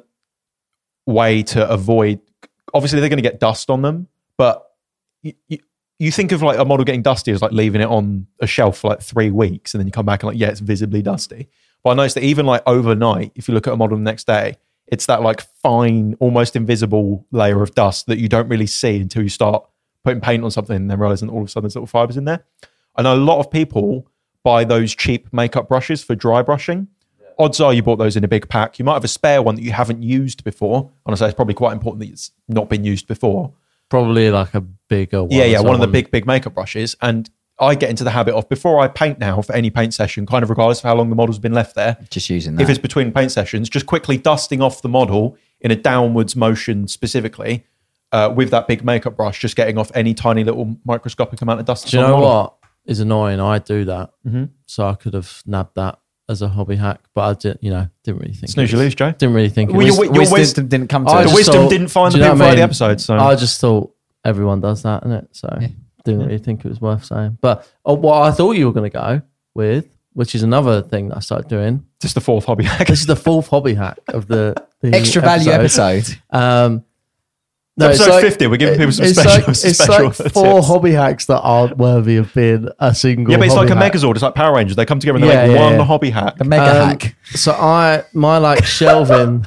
Speaker 1: way to avoid, obviously they're going to get dust on them, but you, you, you think of like a model getting dusty as like leaving it on a shelf for like three weeks and then you come back and like, yeah, it's visibly dusty. But I noticed that even like overnight, if you look at a model the next day, it's that like fine, almost invisible layer of dust that you don't really see until you start putting paint on something and then realizing all of a sudden there's little fibers in there. I know a lot of people buy those cheap makeup brushes for dry brushing. Odds are you bought those in a big pack. You might have a spare one that you haven't used before. And I say it's probably quite important that it's not been used before.
Speaker 3: Probably like a bigger one.
Speaker 1: Yeah, yeah, one of the big, big makeup brushes. And I get into the habit of, before I paint now for any paint session, kind of regardless of how long the model's been left there,
Speaker 2: Just using that.
Speaker 1: if it's between paint sessions, just quickly dusting off the model in a downwards motion specifically uh, with that big makeup brush, just getting off any tiny little microscopic amount of dust.
Speaker 3: Do you
Speaker 1: on the
Speaker 3: know
Speaker 1: model.
Speaker 3: what is annoying? I do that. Mm-hmm. So I could have nabbed that as a hobby hack, but I did, you know, didn't really think.
Speaker 1: Snooze
Speaker 3: it
Speaker 1: you
Speaker 3: was-
Speaker 1: lose, Joe.
Speaker 3: Didn't really think. It
Speaker 1: Well,
Speaker 3: was,
Speaker 1: your, your
Speaker 2: wisdom
Speaker 1: wisdom,
Speaker 2: didn't come to
Speaker 3: I
Speaker 2: it.
Speaker 1: the
Speaker 3: just
Speaker 1: wisdom
Speaker 3: thought-
Speaker 1: didn't find
Speaker 3: do
Speaker 1: the
Speaker 3: you know
Speaker 1: people
Speaker 3: what I
Speaker 1: for the
Speaker 3: mean?
Speaker 1: episode. So
Speaker 3: I just thought everyone does that, innit? So didn't really think it was worth saying. But oh, what I thought you were going to go with, which is another thing that I started doing.
Speaker 1: just the fourth hobby hack.
Speaker 3: This is the fourth hobby hack of the, the
Speaker 2: Extra value episode.
Speaker 3: Um, no,
Speaker 1: Episode
Speaker 3: it's like-
Speaker 1: fifty, we're giving people some
Speaker 3: it's
Speaker 1: special,
Speaker 3: like, it's
Speaker 1: special
Speaker 3: like four
Speaker 1: tips.
Speaker 3: hobby hacks that aren't worthy of being a single.
Speaker 1: Yeah, but it's like
Speaker 3: hobby
Speaker 1: a
Speaker 3: hack.
Speaker 1: Megazord. It's like Power Rangers. They come together and they
Speaker 3: Yeah,
Speaker 1: make
Speaker 3: yeah,
Speaker 1: one
Speaker 3: yeah.
Speaker 1: hobby hack.
Speaker 2: The mega
Speaker 3: Um,
Speaker 2: hack.
Speaker 3: So I, my like shelving,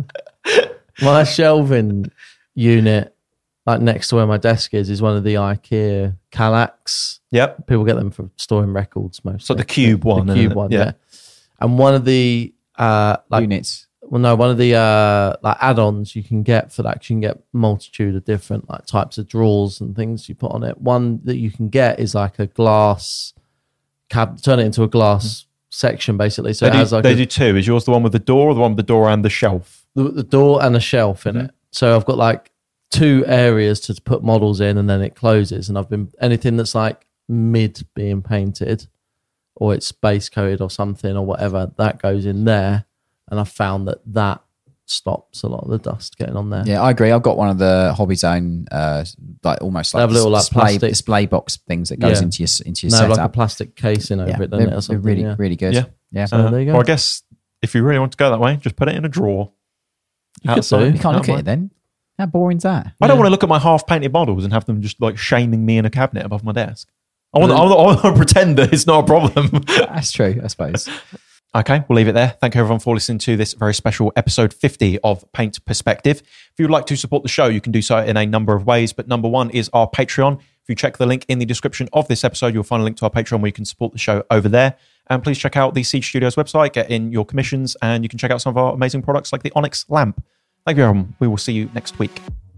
Speaker 3: my shelving unit, like next to where my desk is, is one of the IKEA Kallax.
Speaker 1: Yep.
Speaker 3: People get them for storing records mostly.
Speaker 1: So the cube one.
Speaker 3: the
Speaker 1: isn't
Speaker 3: cube
Speaker 1: it?
Speaker 3: one,
Speaker 1: Yeah.
Speaker 3: yeah. And one of the uh, like
Speaker 2: Units.
Speaker 3: well, no, one of the uh, like add-ons you can get for that, 'cause you can get multitude of different like types of drawers and things you put on it. One that you can get is like a glass cab, turn it into a glass section basically. So
Speaker 1: They,
Speaker 3: it
Speaker 1: do,
Speaker 3: has like
Speaker 1: they
Speaker 3: a,
Speaker 1: do two. Is yours the one with the door or the one with the door and the shelf?
Speaker 3: the, the door and a shelf in it. So I've got like two areas to put models in, and then it closes. And I've been anything that's like mid being painted, or it's base coated or something or whatever, that goes in there. And I found that that stops a lot of the dust getting on there.
Speaker 2: Yeah, I agree. I've got one of the Hobby Zone, uh, like almost
Speaker 3: They
Speaker 2: like
Speaker 3: have little, like,
Speaker 2: display,
Speaker 3: plastic-
Speaker 2: display box things that goes
Speaker 3: Yeah.
Speaker 2: into your into your
Speaker 3: No,
Speaker 2: setup.
Speaker 3: like a plastic casing over
Speaker 2: yeah,
Speaker 3: it, doesn't
Speaker 2: they're,
Speaker 3: it? Or
Speaker 2: they're
Speaker 3: something,
Speaker 2: really,
Speaker 3: yeah.
Speaker 2: really good.
Speaker 1: Yeah.
Speaker 2: Yeah,
Speaker 3: So there you go.
Speaker 1: Or I guess if you really want to go that way, just put it in a drawer.
Speaker 3: You could
Speaker 1: outside.
Speaker 3: do.
Speaker 2: you can't look
Speaker 1: That
Speaker 2: at
Speaker 1: way.
Speaker 2: it then. How boring's that?
Speaker 1: I don't want to look at my half-painted models and have them just like shaming me in a cabinet above my desk. I want, I want, I want to pretend that it's not a problem.
Speaker 2: That's true, I suppose.
Speaker 1: Okay, we'll leave it there. Thank you everyone for listening to this very special episode fifty of Paint Perspective. If you'd like to support the show, you can do so in a number of ways, but number one is our Patreon. If you check the link in the description of this episode, you'll find a link to our Patreon where you can support the show over there. And please check out the Siege Studios website, get in your commissions, and you can check out some of our amazing products like the Onyx lamp. Thank you everyone. We will see you next week.